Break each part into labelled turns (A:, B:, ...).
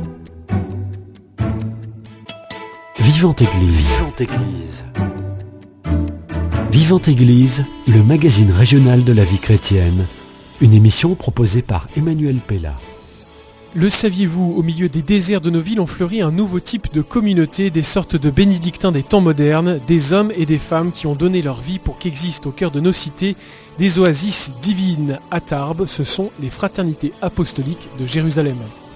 A: Vivante Église. Vivante Église. Vivante Église, le magazine régional de la vie chrétienne. Une émission proposée par Emmanuel Pella.
B: Le saviez-vous, au milieu des déserts de nos villes ont fleuri un nouveau type de communauté, des sortes de bénédictins des temps modernes, des hommes et des femmes qui ont donné leur vie pour qu'existent au cœur de nos cités des oasis divines à Tarbes. Ce sont les fraternités apostoliques de Jérusalem.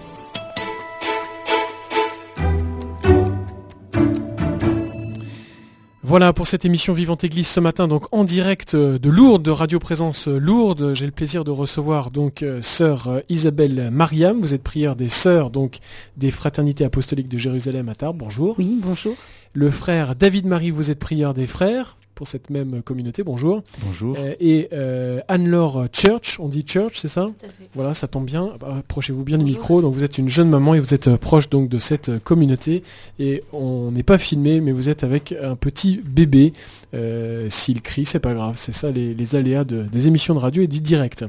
B: Voilà pour cette émission Vivante Église ce matin, donc en direct de Lourdes, de Radio Présence Lourdes. J'ai le plaisir de recevoir donc sœur Isabelle Mariam. Vous êtes prieur des sœurs donc des fraternités apostoliques de Jérusalem à Tarbes. Bonjour.
C: Oui, bonjour.
B: Le frère David Marie, vous êtes prieur des frères pour cette même communauté. Bonjour.
D: Bonjour.
B: Et Anne-Laure Church, on dit Church, c'est ça ?
C: Tout à fait.
B: Voilà, ça tombe bien. Approchez-vous bien du micro. Donc vous êtes une jeune maman et vous êtes proche donc de cette communauté. Et on n'est pas filmé, mais vous êtes avec un petit bébé. S'il crie, c'est pas grave. C'est ça les aléas des émissions de radio et du direct.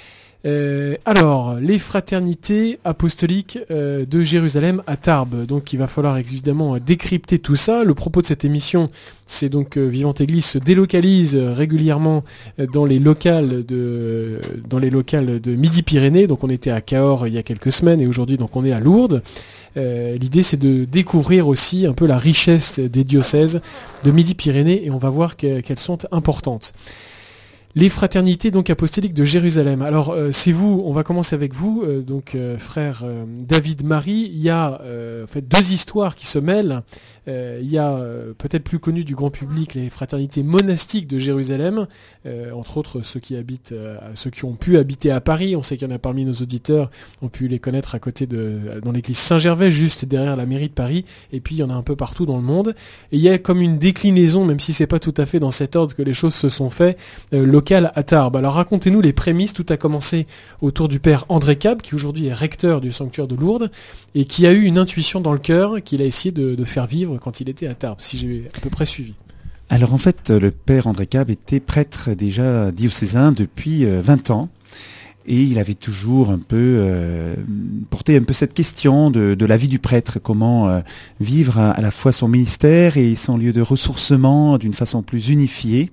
B: Alors, les fraternités apostoliques de Jérusalem à Tarbes. Donc, il va falloir évidemment décrypter tout ça. Le propos de cette émission, c'est donc Vivante Église se délocalise régulièrement dans les locales de Midi-Pyrénées. Donc, on était à Cahors il y a quelques semaines et aujourd'hui, donc, on est à Lourdes. L'idée, c'est de découvrir aussi un peu la richesse des diocèses de Midi-Pyrénées et on va voir qu'elles sont importantes. Les fraternités donc apostoliques de Jérusalem. Alors c'est vous, on va commencer avec vous, frère David Marie. Il y a en fait deux histoires qui se mêlent. Il y a peut-être plus connu du grand public les fraternités monastiques de Jérusalem, entre autres ceux qui ont pu habiter à Paris. On sait qu'il y en a parmi nos auditeurs, ont pu les connaître à côté dans l'église Saint-Gervais, juste derrière la mairie de Paris. Et puis il y en a un peu partout dans le monde. Et il y a comme une déclinaison, même si c'est pas tout à fait dans cet ordre que les choses se sont faites, local à Tarbes. Alors racontez-nous les prémices. Tout a commencé autour du père André Cab, qui aujourd'hui est recteur du sanctuaire de Lourdes, et qui a eu une intuition dans le cœur qu'il a essayé de faire vivre quand il était à Tarbes, si j'ai à peu près suivi.
D: Alors en fait, le père André Cab était prêtre déjà diocésain depuis 20 ans. Et il avait toujours un peu porté un peu cette question de la vie du prêtre, comment vivre à la fois son ministère et son lieu de ressourcement d'une façon plus unifiée.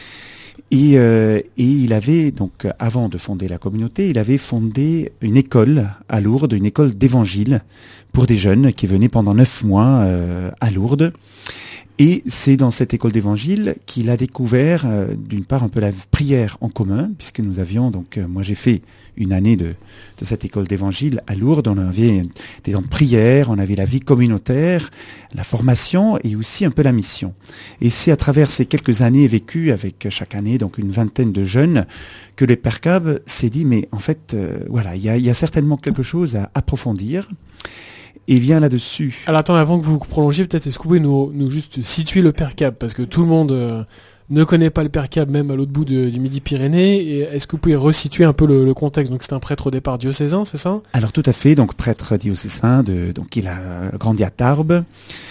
D: Et il avait, donc, avant de fonder la communauté, il avait fondé une école à Lourdes, une école d'évangile pour des jeunes qui venaient pendant 9 mois à Lourdes. Et c'est dans cette école d'évangile qu'il a découvert, d'une part, un peu la prière en commun, puisque nous avions, donc, moi j'ai fait une année de cette école d'évangile à Lourdes. On avait des temps de prière, on avait la vie communautaire, la formation et aussi un peu la mission. Et c'est à travers ces quelques années vécues avec chaque année, donc une vingtaine de jeunes, que le père Cab s'est dit, mais en fait, voilà, il y a certainement quelque chose à approfondir. Et vient là-dessus.
B: Alors attends, avant que vous prolongiez, peut-être est-ce que vous pouvez nous juste situer le père Cab, parce que tout le monde ne connaît pas le père Cab, même à l'autre bout du Midi-Pyrénées. Et est-ce que vous pouvez resituer un peu le contexte ? Donc c'est un prêtre au départ diocésain, c'est ça ?
D: Alors tout à fait, donc prêtre diocésain, donc il a grandi à Tarbes.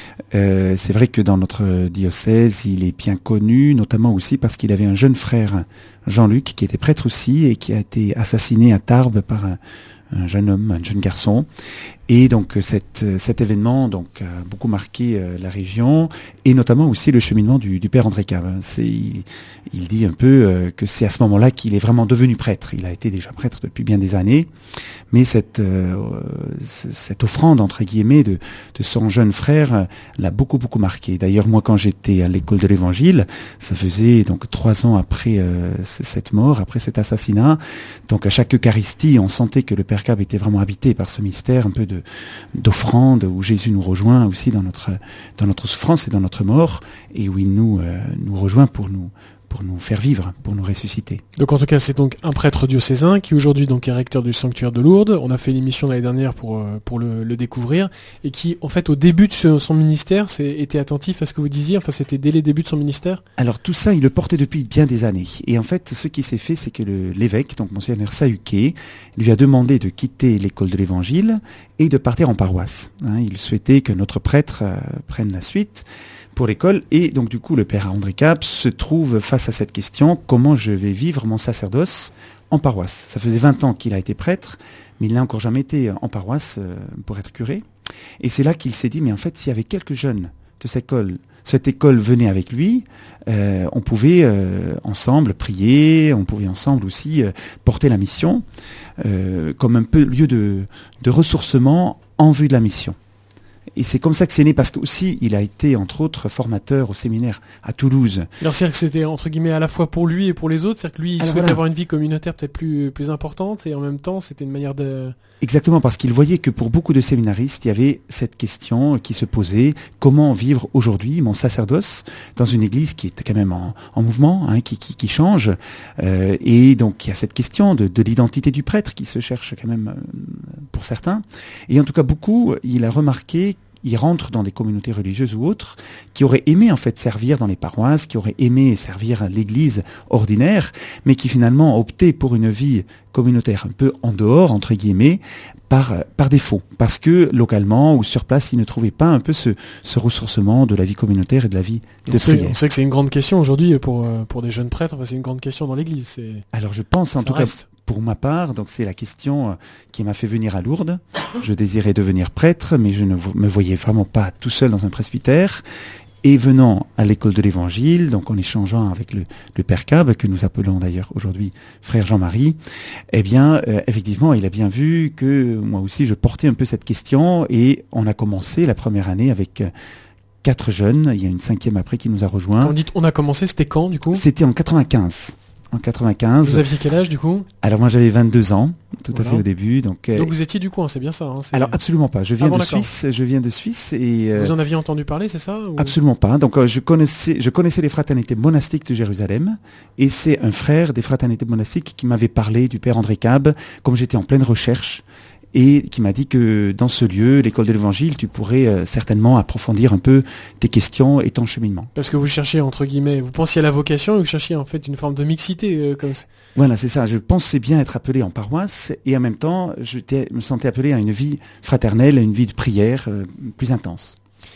D: C'est vrai que dans notre diocèse, il est bien connu, notamment aussi parce qu'il avait un jeune frère, Jean-Luc, qui était prêtre aussi et qui a été assassiné à Tarbes par un jeune homme, un jeune garçon. Et donc cet événement donc a beaucoup marqué la région et notamment aussi le cheminement du père André Cab. Il dit un peu que c'est à ce moment-là qu'il est vraiment devenu prêtre. Il a été déjà prêtre depuis bien des années, mais cette offrande entre guillemets de son jeune frère l'a beaucoup marqué. D'ailleurs moi quand j'étais à l'école de l'Évangile, ça faisait donc 3 ans après cette mort, après cet assassinat. Donc à chaque Eucharistie, on sentait que le père Cab était vraiment habité par ce mystère un peu d'offrande où Jésus nous rejoint aussi dans notre souffrance et dans notre mort et où il nous rejoint pour nous faire vivre, pour nous ressusciter.
B: Donc en tout cas, c'est donc un prêtre diocésain qui aujourd'hui donc est recteur du sanctuaire de Lourdes. On a fait une émission l'année dernière pour le découvrir et qui en fait au début de son ministère était attentif à ce que vous disiez. Enfin, c'était dès les débuts de son ministère.
D: Alors tout ça, il le portait depuis bien des années. Et en fait, ce qui s'est fait, c'est que l'évêque, donc Monseigneur Sahuquet, lui a demandé de quitter l'école de l'Évangile et de partir en paroisse. Il souhaitait que notre prêtre prenne la suite pour l'école. Et donc du coup, le père André Cab se trouve face à cette question, comment je vais vivre mon sacerdoce en paroisse ? Ça faisait 20 ans qu'il a été prêtre, mais il n'a encore jamais été en paroisse pour être curé. Et c'est là qu'il s'est dit, mais en fait, s'il y avait quelques jeunes de cette école venait avec lui, on pouvait ensemble prier, on pouvait ensemble aussi porter la mission comme un peu lieu de ressourcement en vue de la mission. Et c'est comme ça que c'est né, parce qu'aussi il a été entre autres formateur au séminaire à Toulouse.
B: Alors c'est-à-dire que c'était entre guillemets à la fois pour lui et pour les autres, c'est-à-dire que lui il souhaitait avoir une vie communautaire peut-être plus importante, et en même temps c'était une manière de...
D: Exactement, parce qu'il voyait que pour beaucoup de séminaristes, il y avait cette question qui se posait: comment vivre aujourd'hui mon sacerdoce dans une église qui est quand même en mouvement, qui change, et donc il y a cette question de l'identité du prêtre qui se cherche quand même pour certains. Et en tout cas beaucoup, il a remarqué, ils rentrent dans des communautés religieuses ou autres, qui auraient aimé en fait servir dans les paroisses, qui auraient aimé servir l'église ordinaire, mais qui finalement ont opté pour une vie communautaire un peu en dehors, entre guillemets, par défaut. Parce que localement ou sur place, ils ne trouvaient pas un peu ce ressourcement de la vie communautaire et de la vie de prière.
B: On sait que c'est une grande question aujourd'hui pour des jeunes prêtres, enfin, c'est une grande question dans l'église.
D: Alors je pense en tout cas, pour ma part, donc c'est la question qui m'a fait venir à Lourdes. Je désirais devenir prêtre, mais je ne me voyais vraiment pas tout seul dans un presbytère. Et venant à l'école de l'Évangile, donc en échangeant avec le Père Cab, que nous appelons d'ailleurs aujourd'hui Frère Jean-Marie, eh bien, effectivement, il a bien vu que moi aussi je portais un peu cette question, et on a commencé la première année avec 4 jeunes. Il y a une 5e après qui nous a rejoints.
B: Quand vous dites on a commencé, c'était quand du coup ?
D: C'était en 95. En 95.
B: Vous aviez quel âge du coup ?
D: Alors moi j'avais 22 ans, tout à fait au début. Donc
B: vous étiez du coin, c'est bien ça
D: Alors absolument pas, je viens de Suisse et...
B: Vous en aviez entendu parler, c'est ça ou...
D: Absolument pas, donc je connaissais les fraternités monastiques de Jérusalem, et c'est un frère des fraternités monastiques qui m'avait parlé du Père André Cab, comme j'étais en pleine recherche, et qui m'a dit que dans ce lieu, l'école de l'Évangile, tu pourrais certainement approfondir un peu tes questions et ton cheminement.
B: Parce que vous cherchiez, entre guillemets, vous pensiez à la vocation et vous cherchiez en fait une forme de mixité comme ça.
D: Voilà, c'est ça. Je pensais bien être appelé en paroisse, et en même temps, me sentais appelé à une vie fraternelle, à une vie de prière plus intense.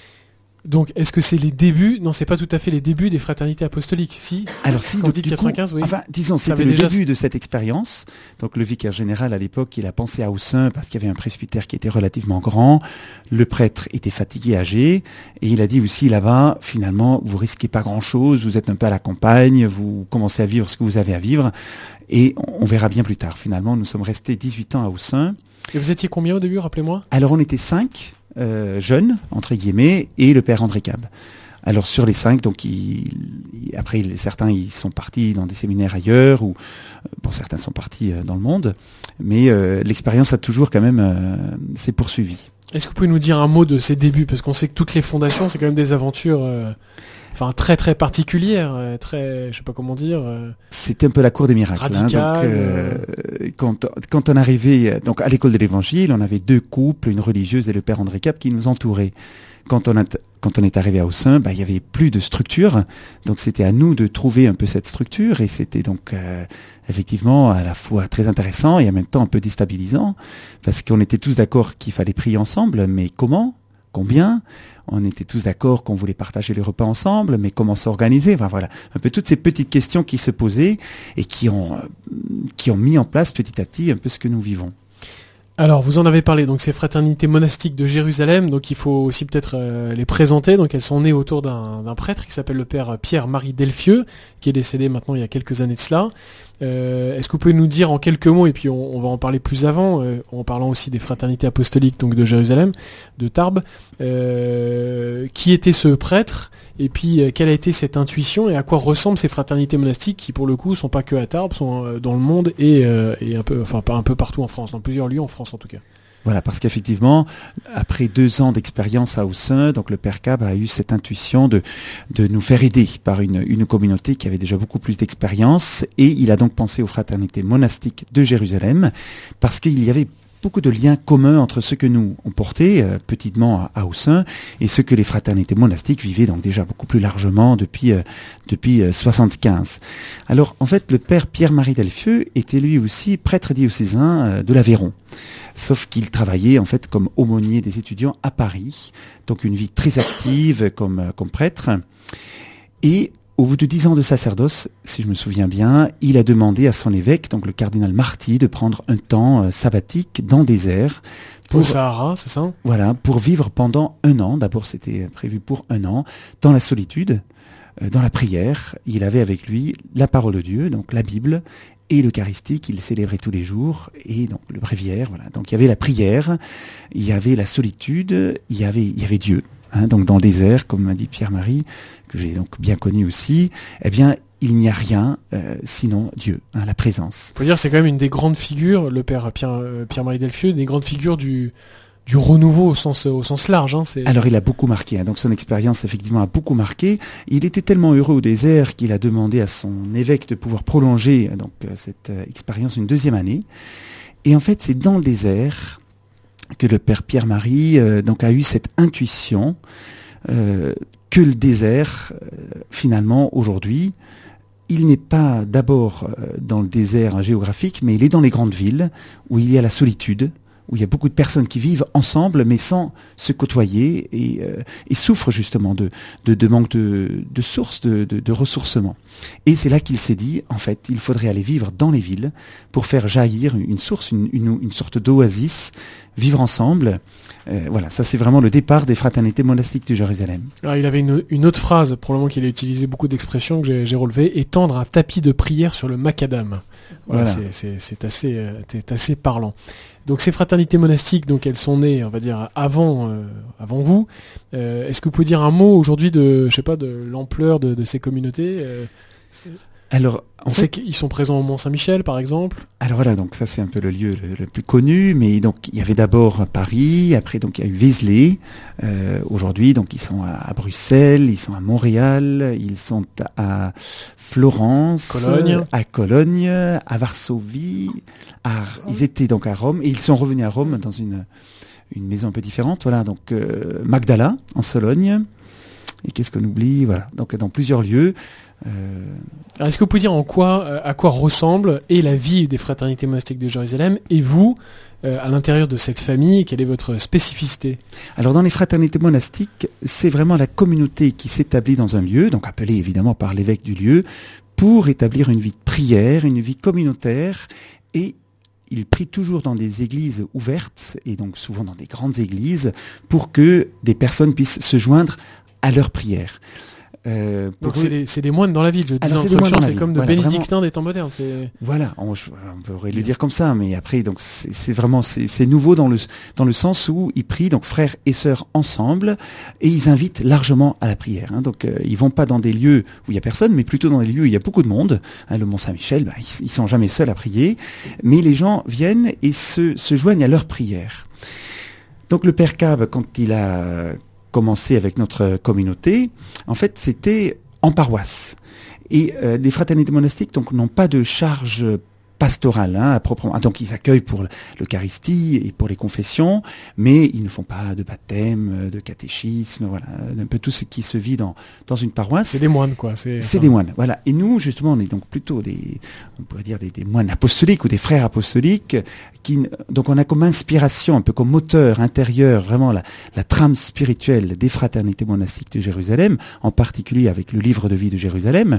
B: Donc, est-ce que c'est les débuts ? Non, c'est pas tout à fait les débuts des fraternités apostoliques, si.
D: Alors si,
B: quand vous dites 95, oui.
D: Enfin, disons, c'était le début de cette expérience. Donc, le vicaire général à l'époque, il a pensé à Haussin parce qu'il y avait un presbytère qui était relativement grand. Le prêtre était fatigué, âgé, et il a dit aussi là-bas, finalement, vous risquez pas grand-chose, vous êtes un peu à la campagne, vous commencez à vivre ce que vous avez à vivre, et on verra bien plus tard. Finalement, nous sommes restés 18 ans à Haussin. Et
B: vous étiez combien au début, rappelez-moi ?
D: Alors, on était 5. Jeunes, entre guillemets, et le Père André Cab. Alors sur les 5, donc après certains ils sont partis dans des séminaires ailleurs, ou certains sont partis dans le monde, mais l'expérience a toujours quand même s'est poursuivie.
B: Est-ce que vous pouvez nous dire un mot de ces débuts, parce qu'on sait que toutes les fondations c'est quand même des aventures très très particulières, très, je sais pas comment dire.
D: C'était un peu la cour des miracles.
B: Radicale.
D: Quand on arrivait donc à l'école de l'Évangile, on avait 2 couples, une religieuse et le Père André Cab qui nous entouraient. Quand on est arrivé à Haussin, il y avait plus de structure, donc c'était à nous de trouver un peu cette structure, et c'était donc effectivement à la fois très intéressant et en même temps un peu déstabilisant, parce qu'on était tous d'accord qu'il fallait prier ensemble, mais comment ? Combien ? On était tous d'accord qu'on voulait partager les repas ensemble, mais comment s'organiser ? Enfin voilà, un peu toutes ces petites questions qui se posaient et qui ont mis en place petit à petit un peu ce que nous vivons.
B: Alors, vous en avez parlé, donc ces fraternités monastiques de Jérusalem, donc il faut aussi peut-être les présenter. Donc elles sont nées autour d'un prêtre qui s'appelle le Père Pierre-Marie Delfieux, qui est décédé maintenant il y a quelques années de cela. Est-ce que vous pouvez nous dire en quelques mots, et puis on va en parler plus avant, en parlant aussi des fraternités apostoliques donc de Jérusalem, de Tarbes, qui était ce prêtre, et puis quelle a été cette intuition, et à quoi ressemblent ces fraternités monastiques qui pour le coup sont pas que à Tarbes, sont dans le monde et un peu partout en France, dans plusieurs lieux en France en tout cas.
D: Voilà, parce qu'effectivement, après 2 ans d'expérience à Haussin, donc le Père Cab a eu cette intuition de nous faire aider par une communauté qui avait déjà beaucoup plus d'expérience, et il a donc pensé aux fraternités monastiques de Jérusalem, parce qu'il y avait beaucoup de liens communs entre ce que nous on portait petitement à Haussin et ce que les fraternités monastiques vivaient donc déjà beaucoup plus largement depuis 75. Alors en fait, le Père Pierre-Marie Delfieux était lui aussi prêtre diocésain de l'Aveyron. Sauf qu'il travaillait en fait comme aumônier des étudiants à Paris, donc une vie très active comme prêtre. Et au bout de 10 ans de sacerdoce, si je me souviens bien, il a demandé à son évêque, donc le cardinal Marty, de prendre un temps sabbatique dans le désert.
B: Au Sahara, c'est ça ?
D: Voilà, pour vivre pendant 1 an. D'abord, c'était prévu pour 1 an, dans la solitude, dans la prière. Il avait avec lui la parole de Dieu, donc la Bible, et l'Eucharistie qu'il célébrait tous les jours, et donc le bréviaire. Voilà. Donc il y avait la prière, il y avait la solitude, il y avait Dieu. Hein, donc dans le désert, comme m'a dit Pierre-Marie, que j'ai donc bien connu aussi, eh bien il n'y a rien sinon Dieu, hein, la présence.
B: Faut dire c'est quand même une des grandes figures, le père Pierre-Marie Delfieux, des grandes figures du renouveau au sens large. Hein,
D: Alors il a beaucoup marqué, hein, donc son expérience effectivement a beaucoup marqué. Il était tellement heureux au désert qu'il a demandé à son évêque de pouvoir prolonger donc cette expérience une 2e année. Et en fait c'est dans le désert que le père Pierre-Marie donc a eu cette intuition que le désert finalement aujourd'hui il n'est pas d'abord dans le désert géographique, mais il est dans les grandes villes où il y a la solitude, où il y a beaucoup de personnes qui vivent ensemble mais sans se côtoyer et souffrent justement de manque de sources, de ressourcement. Et c'est là qu'il s'est dit, en fait, il faudrait aller vivre dans les villes pour faire jaillir une source, une sorte d'oasis, vivre ensemble. Voilà, ça c'est vraiment le départ des fraternités monastiques de Jérusalem.
B: Alors il avait une autre phrase, probablement qu'il a utilisé beaucoup d'expressions que j'ai relevées, étendre un tapis de prière sur le macadam. Voilà. C'est assez parlant. Donc ces fraternités monastiques, donc elles sont nées, on va dire, avant vous. Est-ce que vous pouvez dire un mot aujourd'hui de l'ampleur de ces communautés
D: Alors,
B: on sait qu'ils sont présents au Mont-Saint-Michel, par exemple.
D: Alors voilà, donc ça c'est un peu le lieu le plus connu, mais donc il y avait d'abord Paris, après donc il y a eu Vézelay. Aujourd'hui, donc ils sont à Bruxelles, ils sont à Montréal, ils sont à Florence, à Cologne, à Varsovie. Ils étaient donc à Rome et ils sont revenus à Rome dans une maison un peu différente. Voilà, donc Magdala en Sologne. Et qu'est-ce qu'on oublie ? Voilà, donc dans plusieurs lieux.
B: Alors, est-ce que vous pouvez dire à quoi ressemble et la vie des fraternités monastiques de Jérusalem et vous, à l'intérieur de cette famille, quelle est votre spécificité ?
D: Alors dans les fraternités monastiques, c'est vraiment la communauté qui s'établit dans un lieu, donc appelée évidemment par l'évêque du lieu, pour établir une vie de prière, une vie communautaire, et il prie toujours dans des églises ouvertes, et donc souvent dans des grandes églises, pour que des personnes puissent se joindre à leur prière.
B: Donc c'est des moines dans la ville, je dis en introduction, c'est comme de bénédictins des temps modernes.
D: Voilà, on pourrait le dire comme ça, mais après donc c'est vraiment c'est nouveau dans le sens où ils prient donc frères et sœurs ensemble et ils invitent largement à la prière. Hein, donc ils vont pas dans des lieux où il y a personne, mais plutôt dans des lieux où il y a beaucoup de monde. Hein, le Mont-Saint-Michel, ils sont jamais seuls à prier, mais les gens viennent et se joignent à leur prière. Donc le père Cab, quand il a commencé avec notre communauté, en fait, c'était en paroisse. Et les fraternités monastiques donc n'ont pas de charge pastorale à proprement. Donc ils accueillent pour l'Eucharistie et pour les confessions, mais ils ne font pas de baptême, de catéchisme, voilà, un peu tout ce qui se vit dans une paroisse.
B: C'est des moines, quoi.
D: C'est des moines, voilà. Et nous, justement, on est donc plutôt on pourrait dire des moines apostoliques ou des frères apostoliques, donc on a comme inspiration, un peu comme moteur intérieur, vraiment la trame spirituelle des fraternités monastiques de Jérusalem, en particulier avec le livre de vie de Jérusalem.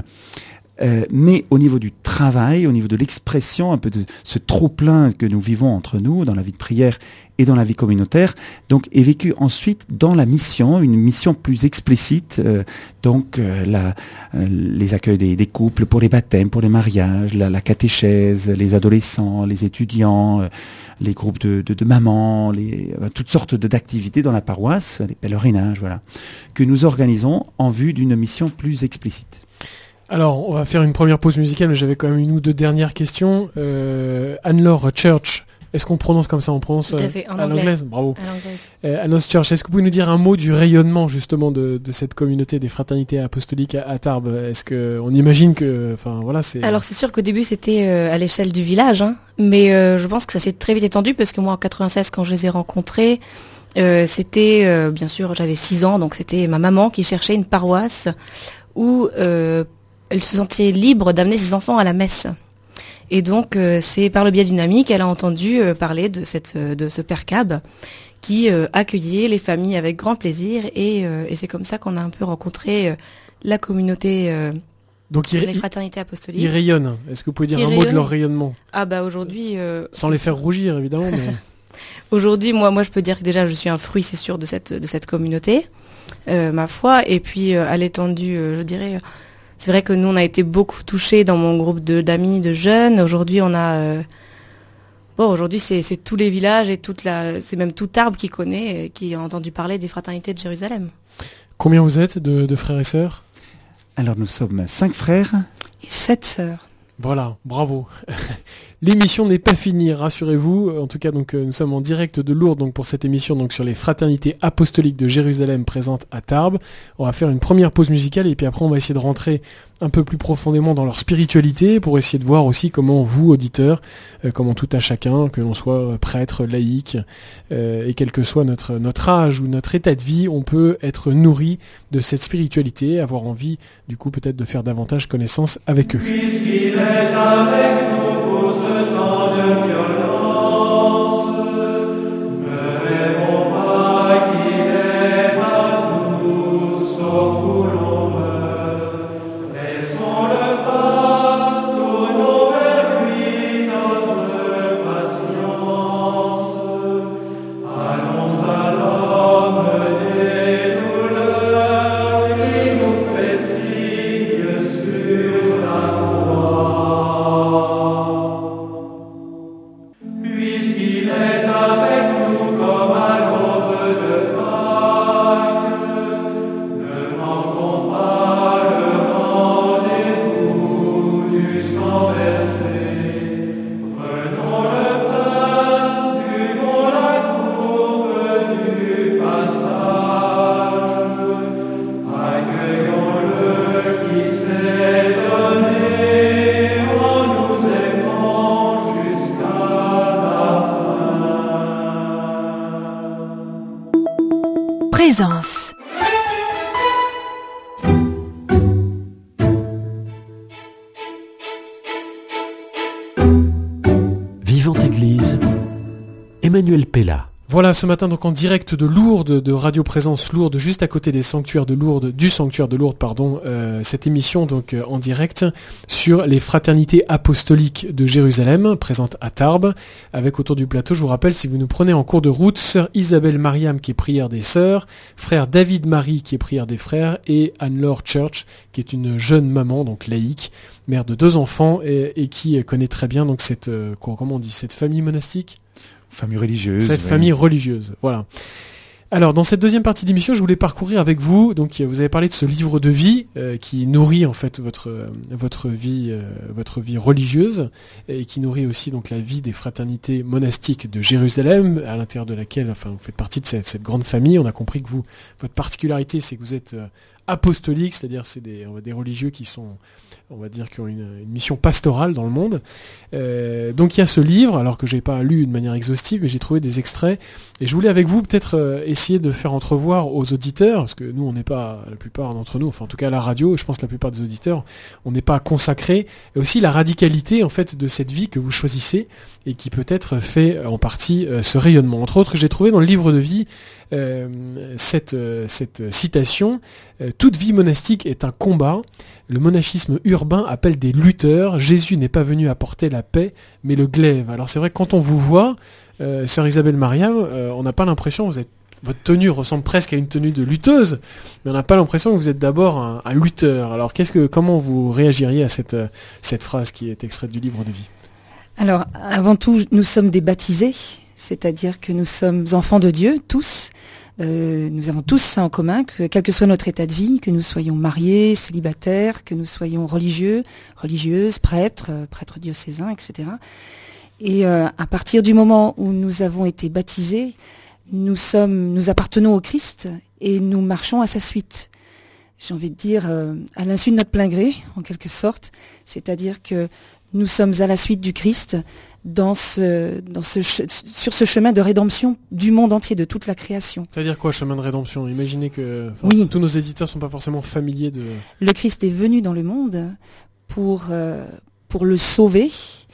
D: Mais au niveau du travail, au niveau de l'expression, un peu de ce trop-plein que nous vivons entre nous, dans la vie de prière et dans la vie communautaire, donc est vécu ensuite dans la mission, une mission plus explicite, les accueils des couples pour les baptêmes, pour les mariages, la catéchèse, les adolescents, les étudiants, les groupes de mamans, toutes sortes d'activités dans la paroisse, les pèlerinages, voilà, que nous organisons en vue d'une mission plus explicite.
B: Alors, on va faire une première pause musicale, mais j'avais quand même une ou deux dernières questions. Anne-Laure Church, est-ce qu'on prononce comme ça ? On prononce à l'anglaise ? Bravo. Anne-Laure Church, est-ce que vous pouvez nous dire un mot du rayonnement justement de cette communauté des fraternités apostoliques à Tarbes ? Est-ce qu'on imagine que... Enfin, voilà, c'est...
C: Alors, c'est sûr qu'au début, c'était à l'échelle du village, hein, mais je pense que ça s'est très vite étendu, parce que moi, en 96, quand je les ai rencontrés, c'était, bien sûr, j'avais 6 ans, donc c'était ma maman qui cherchait une paroisse où... elle se sentait libre d'amener ses enfants à la messe. Et donc, c'est par le biais d'une amie qu'elle a entendu parler de ce père Cab qui accueillait les familles avec grand plaisir. Et c'est comme ça qu'on a un peu rencontré la communauté
B: Donc
C: les fraternités apostoliques.
B: Ils rayonnent. Est-ce que vous pouvez dire un mot de leur rayonnement?
C: Ah bah aujourd'hui...
B: sans les faire rougir évidemment. Mais...
C: Aujourd'hui, moi je peux dire que déjà je suis un fruit, c'est sûr, de cette communauté, ma foi. Et puis à l'étendue, je dirais, c'est vrai que nous on a été beaucoup touchés dans mon groupe d'amis, de jeunes. Aujourd'hui on a... aujourd'hui c'est tous les villages et c'est même tout Tarbes qui connaît, qui a entendu parler des fraternités de Jérusalem.
B: Combien vous êtes de frères et sœurs?
D: Alors nous sommes 5 frères.
C: Et 7 sœurs.
B: Voilà, bravo. L'émission n'est pas finie, rassurez-vous. En tout cas, donc nous sommes en direct de Lourdes donc pour cette émission donc sur les fraternités apostoliques de Jérusalem présentes à Tarbes. On va faire une première pause musicale et puis après on va essayer de rentrer un peu plus profondément dans leur spiritualité pour essayer de voir aussi comment vous, auditeurs, comment tout à chacun, que l'on soit prêtre, laïque, et quel que soit notre âge ou notre état de vie, on peut être nourri de cette spiritualité, avoir envie du coup peut-être de faire davantage connaissance avec eux.
E: Puisqu'il est avec nous pour ce temps de violence, ne rêvons pas qu'il est partout, sauf où l'on meurt. Laissons le pas, tournons vers lui notre patience. Allons à l'homme des douleurs qui nous fait signe sur la croix. Puisqu'il est avec nous comme à l'aube de Pâques, ne manquons pas le rendez-vous du sang versé. Prenons le pain, buvons la courbe du passage, accueillons-le qui s'est donné en nous aimant jusqu'à la fin.
F: Présence.
A: Vivante Église, Emmanuel Pella.
B: Voilà, ce matin donc en direct de Lourdes, de Radio Présence Lourdes, juste à côté des sanctuaires de Lourdes, du sanctuaire de Lourdes, cette émission donc en direct sur les fraternités apostoliques de Jérusalem, présente à Tarbes, avec autour du plateau, je vous rappelle, si vous nous prenez en cours de route, sœur Isabelle Mariam qui est prière des sœurs, frère David Marie qui est prière des frères, et Anne-Laure Church qui est une jeune maman, donc laïque, mère de 2 enfants, et qui connaît très bien donc cette, comment on dit, cette famille monastique?
D: Famille religieuse.
B: Cette famille religieuse, voilà. Alors, dans cette deuxième partie d'émission, je voulais parcourir avec vous, donc vous avez parlé de ce livre de vie qui nourrit en fait votre vie religieuse et qui nourrit aussi donc la vie des fraternités monastiques de Jérusalem, à l'intérieur de laquelle, enfin, vous faites partie de cette grande famille. On a compris que votre particularité, c'est que vous êtes apostolique, c'est-à-dire c'est des religieux qui sont, on va dire, qui ont une mission pastorale dans le monde. Donc il y a ce livre, alors que j'ai pas lu de manière exhaustive, mais j'ai trouvé des extraits, et je voulais avec vous peut-être essayer de faire entrevoir aux auditeurs, parce que nous on n'est pas, la plupart d'entre nous, enfin en tout cas à la radio, je pense que la plupart des auditeurs, on n'est pas consacrés, et aussi la radicalité en fait de cette vie que vous choisissez, et qui peut-être fait en partie ce rayonnement. Entre autres, j'ai trouvé dans le livre de vie cette citation: toute vie monastique est un combat. Le monachisme urbain appelle des lutteurs. Jésus n'est pas venu apporter la paix, mais le glaive. Alors c'est vrai que quand on vous voit, sœur Isabelle Mariam, on n'a pas l'impression, votre tenue ressemble presque à une tenue de lutteuse, mais on n'a pas l'impression que vous êtes d'abord un lutteur. Alors comment vous réagiriez à cette phrase qui est extraite du livre de vie?
G: Alors, avant tout, nous sommes des baptisés, c'est-à-dire que nous sommes enfants de Dieu, tous. Nous avons tous ça en commun, que quel que soit notre état de vie, que nous soyons mariés, célibataires, que nous soyons religieux, religieuses, prêtres diocésains, etc. Et à partir du moment où nous avons été baptisés, nous appartenons au Christ et nous marchons à sa suite. J'ai envie de dire à l'insu de notre plein gré, en quelque sorte, c'est-à-dire que nous sommes à la suite du Christ sur ce chemin de rédemption du monde entier, de toute la création.
B: C'est-à-dire quoi, chemin de rédemption? Imaginez que
G: oui.
B: Tous nos éditeurs ne sont pas forcément familiers de...
G: Le Christ est venu dans le monde pour le sauver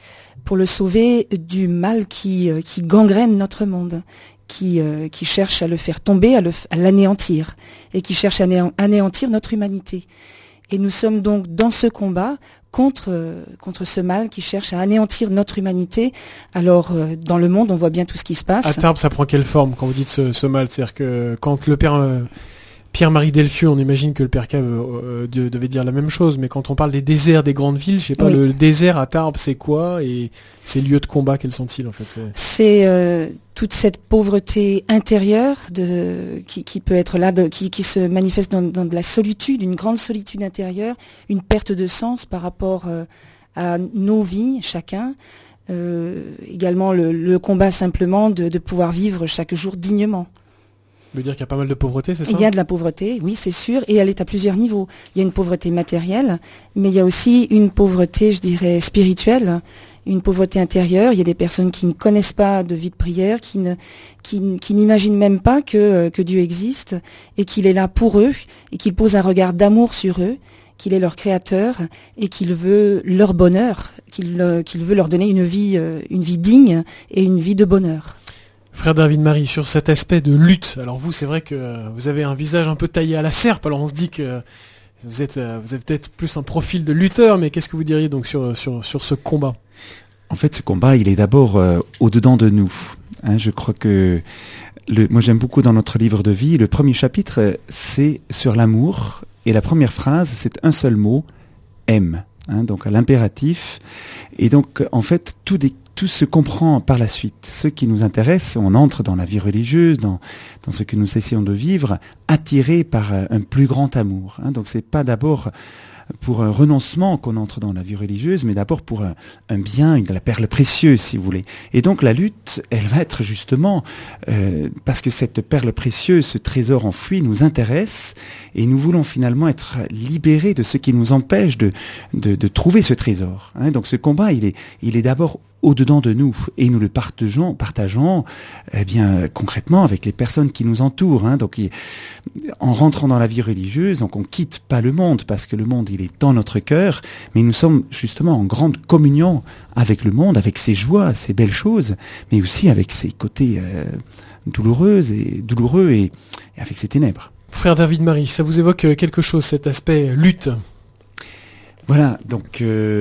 G: du mal qui gangrène notre monde, qui cherche à le faire tomber, à l'anéantir, et qui cherche à anéantir notre humanité. Et nous sommes donc dans ce combat contre ce mal qui cherche à anéantir notre humanité. Alors, dans le monde, on voit bien tout ce qui se passe.
B: À Tarbes, ça prend quelle forme quand vous dites ce mal? C'est-à-dire que quand le père Pierre-Marie Delfieux, on imagine que le père Cave devait dire la même chose, mais quand on parle des déserts des grandes villes, je sais pas, le désert à Tarbes, c'est quoi? Et ces lieux de combat, quels sont-ils en fait?
G: C'est toute cette pauvreté intérieure qui peut être là, qui se manifeste dans de la solitude, une grande solitude intérieure, une perte de sens par rapport à nos vies, chacun. Également le combat simplement de pouvoir vivre chaque jour dignement.
B: Ça veut dire qu'il y a pas mal de pauvreté, c'est ça?
G: Il y a de la pauvreté, oui, c'est sûr, et elle est à plusieurs niveaux. Il y a une pauvreté matérielle, mais il y a aussi une pauvreté, je dirais, spirituelle, une pauvreté intérieure. Il y a des personnes qui ne connaissent pas de vie de prière, qui n'imaginent même pas que Dieu existe et qu'il est là pour eux et qu'il pose un regard d'amour sur eux, qu'il est leur créateur et qu'il veut leur bonheur, qu'il veut leur donner une vie digne et une vie de bonheur.
B: Frère David Marie, sur cet aspect de lutte, alors vous, c'est vrai que vous avez un visage un peu taillé à la serpe, alors on se dit que vous avez peut-être plus un profil de lutteur, mais qu'est-ce que vous diriez donc sur ce combat?
D: En fait, ce combat, il est d'abord au-dedans de nous. Je crois que moi j'aime beaucoup dans notre livre de vie, le premier chapitre, c'est sur l'amour, et la première phrase, c'est un seul mot, aime. Donc à l'impératif. Et donc, en fait, tout se comprend par la suite. Ce qui nous intéresse, on entre dans la vie religieuse, dans ce que nous essayons de vivre, attirés par un plus grand amour. Donc c'est pas d'abord pour un renoncement qu'on entre dans la vie religieuse, mais d'abord pour un bien, la perle précieuse, si vous voulez. Et donc la lutte, elle va être justement parce que cette perle précieuse, ce trésor enfoui, nous intéresse, et nous voulons finalement être libérés de ce qui nous empêche de trouver ce trésor. Donc ce combat, il est d'abord au-dedans de nous, et nous le partageons concrètement avec les personnes qui nous entourent. Donc en rentrant dans la vie religieuse, donc on quitte pas le monde, parce que le monde il est dans notre cœur, mais nous sommes justement en grande communion avec le monde, avec ses joies, ses belles choses, mais aussi avec ses côtés douloureux et avec ses ténèbres.
B: Frère David Marie, ça vous évoque quelque chose, cet aspect lutte?
D: Voilà, donc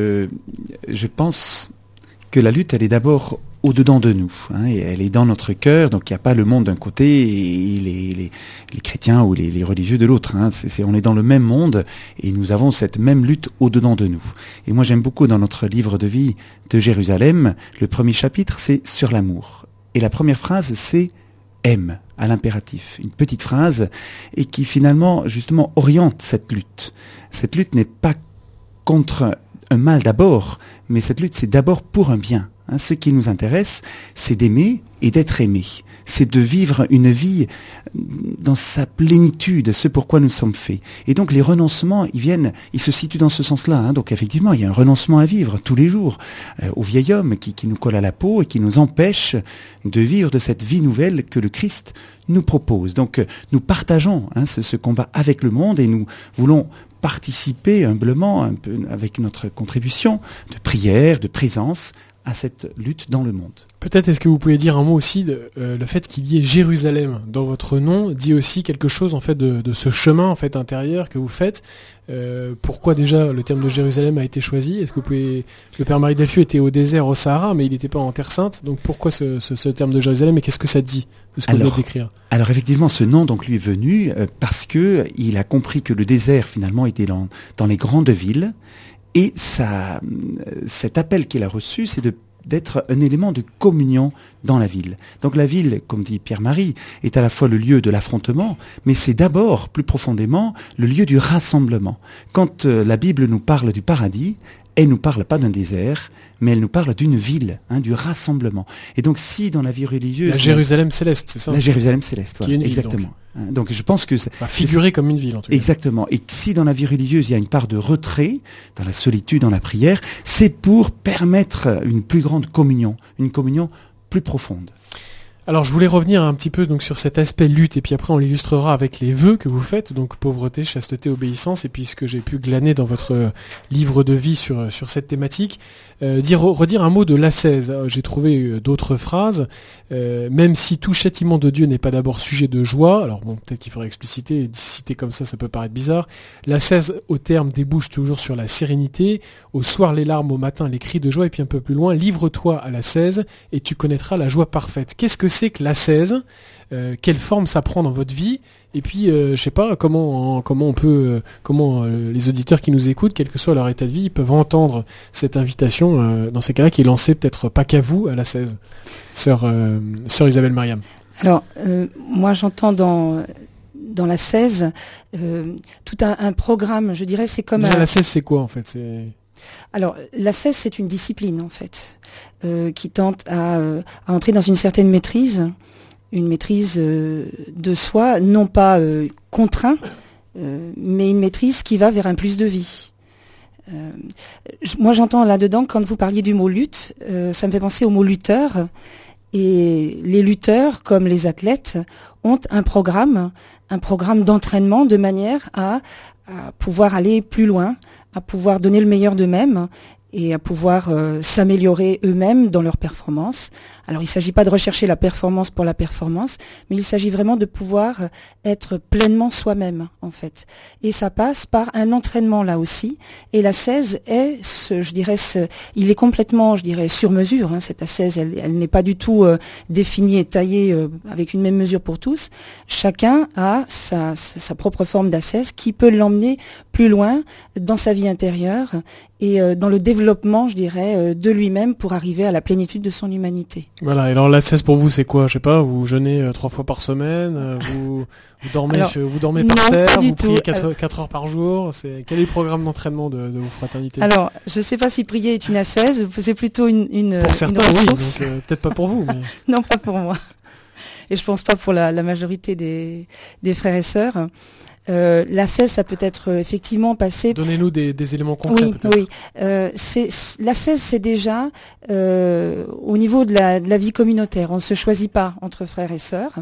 D: je pense que la lutte, elle est d'abord au-dedans de nous, et elle est dans notre cœur, donc il n'y a pas le monde d'un côté et les chrétiens ou les religieux de l'autre. On est dans le même monde et nous avons cette même lutte au-dedans de nous. Et moi j'aime beaucoup dans notre livre de vie de Jérusalem, le premier chapitre c'est sur l'amour. Et la première phrase c'est aime, à l'impératif. Une petite phrase et qui finalement justement oriente cette lutte. Cette lutte n'est pas contre un mal d'abord, mais cette lutte c'est d'abord pour un bien. Ce qui nous intéresse, c'est d'aimer et d'être aimé. C'est de vivre une vie dans sa plénitude, ce pourquoi nous sommes faits. Et donc les renoncements, ils se situent dans ce sens-là. Donc effectivement, il y a un renoncement à vivre tous les jours au vieil homme qui nous colle à la peau et qui nous empêche de vivre de cette vie nouvelle que le Christ nous propose. Donc nous partageons ce combat avec le monde et nous voulons participer humblement, un peu avec notre contribution de prière, de présence à cette lutte dans le monde.
B: Peut-être est-ce que vous pouvez dire un mot aussi de le fait qu'il y ait Jérusalem dans votre nom dit aussi quelque chose en fait de ce chemin en fait intérieur que vous faites. Pourquoi déjà le terme de Jérusalem a été choisi? Est-ce que vous pouvez... Le père Marie Delfieux était au désert au Sahara, mais il n'était pas en Terre Sainte. Donc pourquoi ce terme de Jérusalem et qu'est-ce que ça dit de ce que vous venez de décrire? Alors
D: effectivement, ce nom donc lui est venu parce que il a compris que le désert finalement était dans les grandes villes. Et cet appel qu'il a reçu, c'est d'être un élément de communion dans la ville. Donc la ville, comme dit Pierre-Marie, est à la fois le lieu de l'affrontement, mais c'est d'abord, plus profondément, le lieu du rassemblement. Quand la Bible nous parle du paradis, elle nous parle pas d'un désert, mais elle nous parle d'une ville, du rassemblement. Et donc si dans la vie religieuse...
B: La Jérusalem céleste, c'est ça?
D: La Jérusalem céleste,
B: qui est une
D: exactement.
B: Ville,
D: donc je pense que...
B: figurer comme une ville, en tout cas.
D: Exactement. Et si dans la vie religieuse, il y a une part de retrait, dans la solitude, dans la prière, c'est pour permettre une plus grande communion, une communion plus profonde.
B: Alors je voulais revenir un petit peu donc sur cet aspect lutte et puis après on l'illustrera avec les vœux que vous faites, donc pauvreté, chasteté, obéissance et puis ce que j'ai pu glaner dans votre livre de vie sur cette thématique. Redire un mot de l'ascèse. J'ai trouvé d'autres phrases. Même si tout châtiment de Dieu n'est pas d'abord sujet de joie, alors bon peut-être qu'il faudrait expliciter, citer comme ça peut paraître bizarre. L'ascèse au terme débouche toujours sur la sérénité, au soir les larmes, au matin les cris de joie et puis un peu plus loin, livre-toi à l'ascèse et tu connaîtras la joie parfaite. Qu'est-ce que c'est que l'ascèse? Quelle forme ça prend dans votre vie? Et puis, je sais pas comment les auditeurs qui nous écoutent, quel que soit leur état de vie, ils peuvent entendre cette invitation dans ces cas-là qui est lancée peut-être pas qu'à vous à l'ascèse, sœur Isabelle Mariam.
G: Alors, moi j'entends dans l'ascèse tout un programme. Je dirais c'est comme
B: déjà l'ascèse c'est quoi en fait?
G: Alors, l'ascèse, c'est une discipline, en fait, qui tente à entrer dans une certaine maîtrise, une maîtrise de soi, non pas contraint, mais une maîtrise qui va vers un plus de vie. Moi, j'entends là-dedans, quand vous parliez du mot lutte, ça me fait penser au mot lutteur. Et les lutteurs, comme les athlètes, ont un programme d'entraînement de manière à pouvoir aller plus loin, à pouvoir donner le meilleur d'eux-mêmes et à pouvoir s'améliorer eux-mêmes dans leur performance. Alors il ne s'agit pas de rechercher la performance pour la performance, mais il s'agit vraiment de pouvoir être pleinement soi-même, en fait. Et ça passe par un entraînement là aussi. Et l'ascèse est, il est complètement, sur mesure. Hein, cette ascèse, elle n'est pas du tout définie et taillée avec une même mesure pour tous. Chacun a sa propre forme d'ascèse qui peut l'emmener plus loin dans sa vie intérieure et dans le développement, de lui-même pour arriver à la plénitude de son humanité.
B: Voilà, et alors l'ascèse pour vous c'est quoi? Je sais pas, vous jeûnez 3 fois par semaine, vous dormez par terre, vous priez 4 heures par jour, quel est le programme d'entraînement de vos fraternités?
G: Alors, je sais pas si prier est une ascèse, c'est plutôt une
B: pour certains
G: une
B: oui, donc
G: ressource.
B: peut-être pas pour vous. Mais...
G: Non, pas pour moi. Et je pense pas pour la majorité des frères et sœurs. L'ascèse, ça peut être effectivement passé.
B: Donnez-nous des éléments concrets.
G: Oui,
B: peut-être.
G: oui. L'ascèse, c'est déjà au niveau de la vie communautaire. On ne se choisit pas entre frères et sœurs.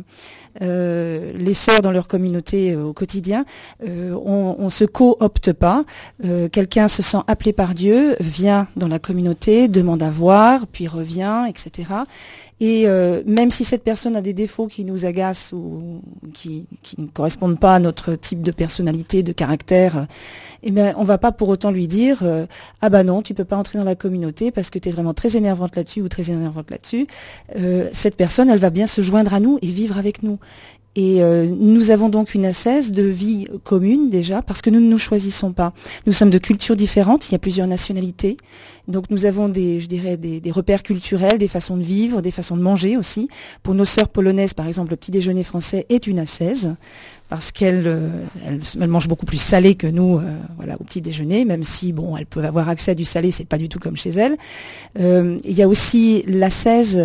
G: Les sœurs dans leur communauté au quotidien, on se coopte pas. Quelqu'un se sent appelé par Dieu, vient dans la communauté, demande à voir, puis revient, etc. Et même si cette personne a des défauts qui nous agacent ou qui ne correspondent pas à notre type de personnalité, de caractère, on va pas pour autant lui dire ah bah non, tu peux pas entrer dans la communauté parce que tu es vraiment très énervante là-dessus ou très énervante là-dessus. Cette personne, elle va bien se joindre à nous et vivre avec nous. Et nous avons donc une ascèse de vie commune déjà, parce que nous ne nous choisissons pas. Nous sommes de cultures différentes, il y a plusieurs nationalités. Donc nous avons des repères culturels, des façons de vivre, des façons de manger aussi. Pour nos sœurs polonaises, par exemple, le petit déjeuner français est une ascèse, parce qu'elles mangent beaucoup plus salé que nous, au petit déjeuner, même si elles peuvent avoir accès à du salé, c'est pas du tout comme chez elles. Il y a aussi l'ascèse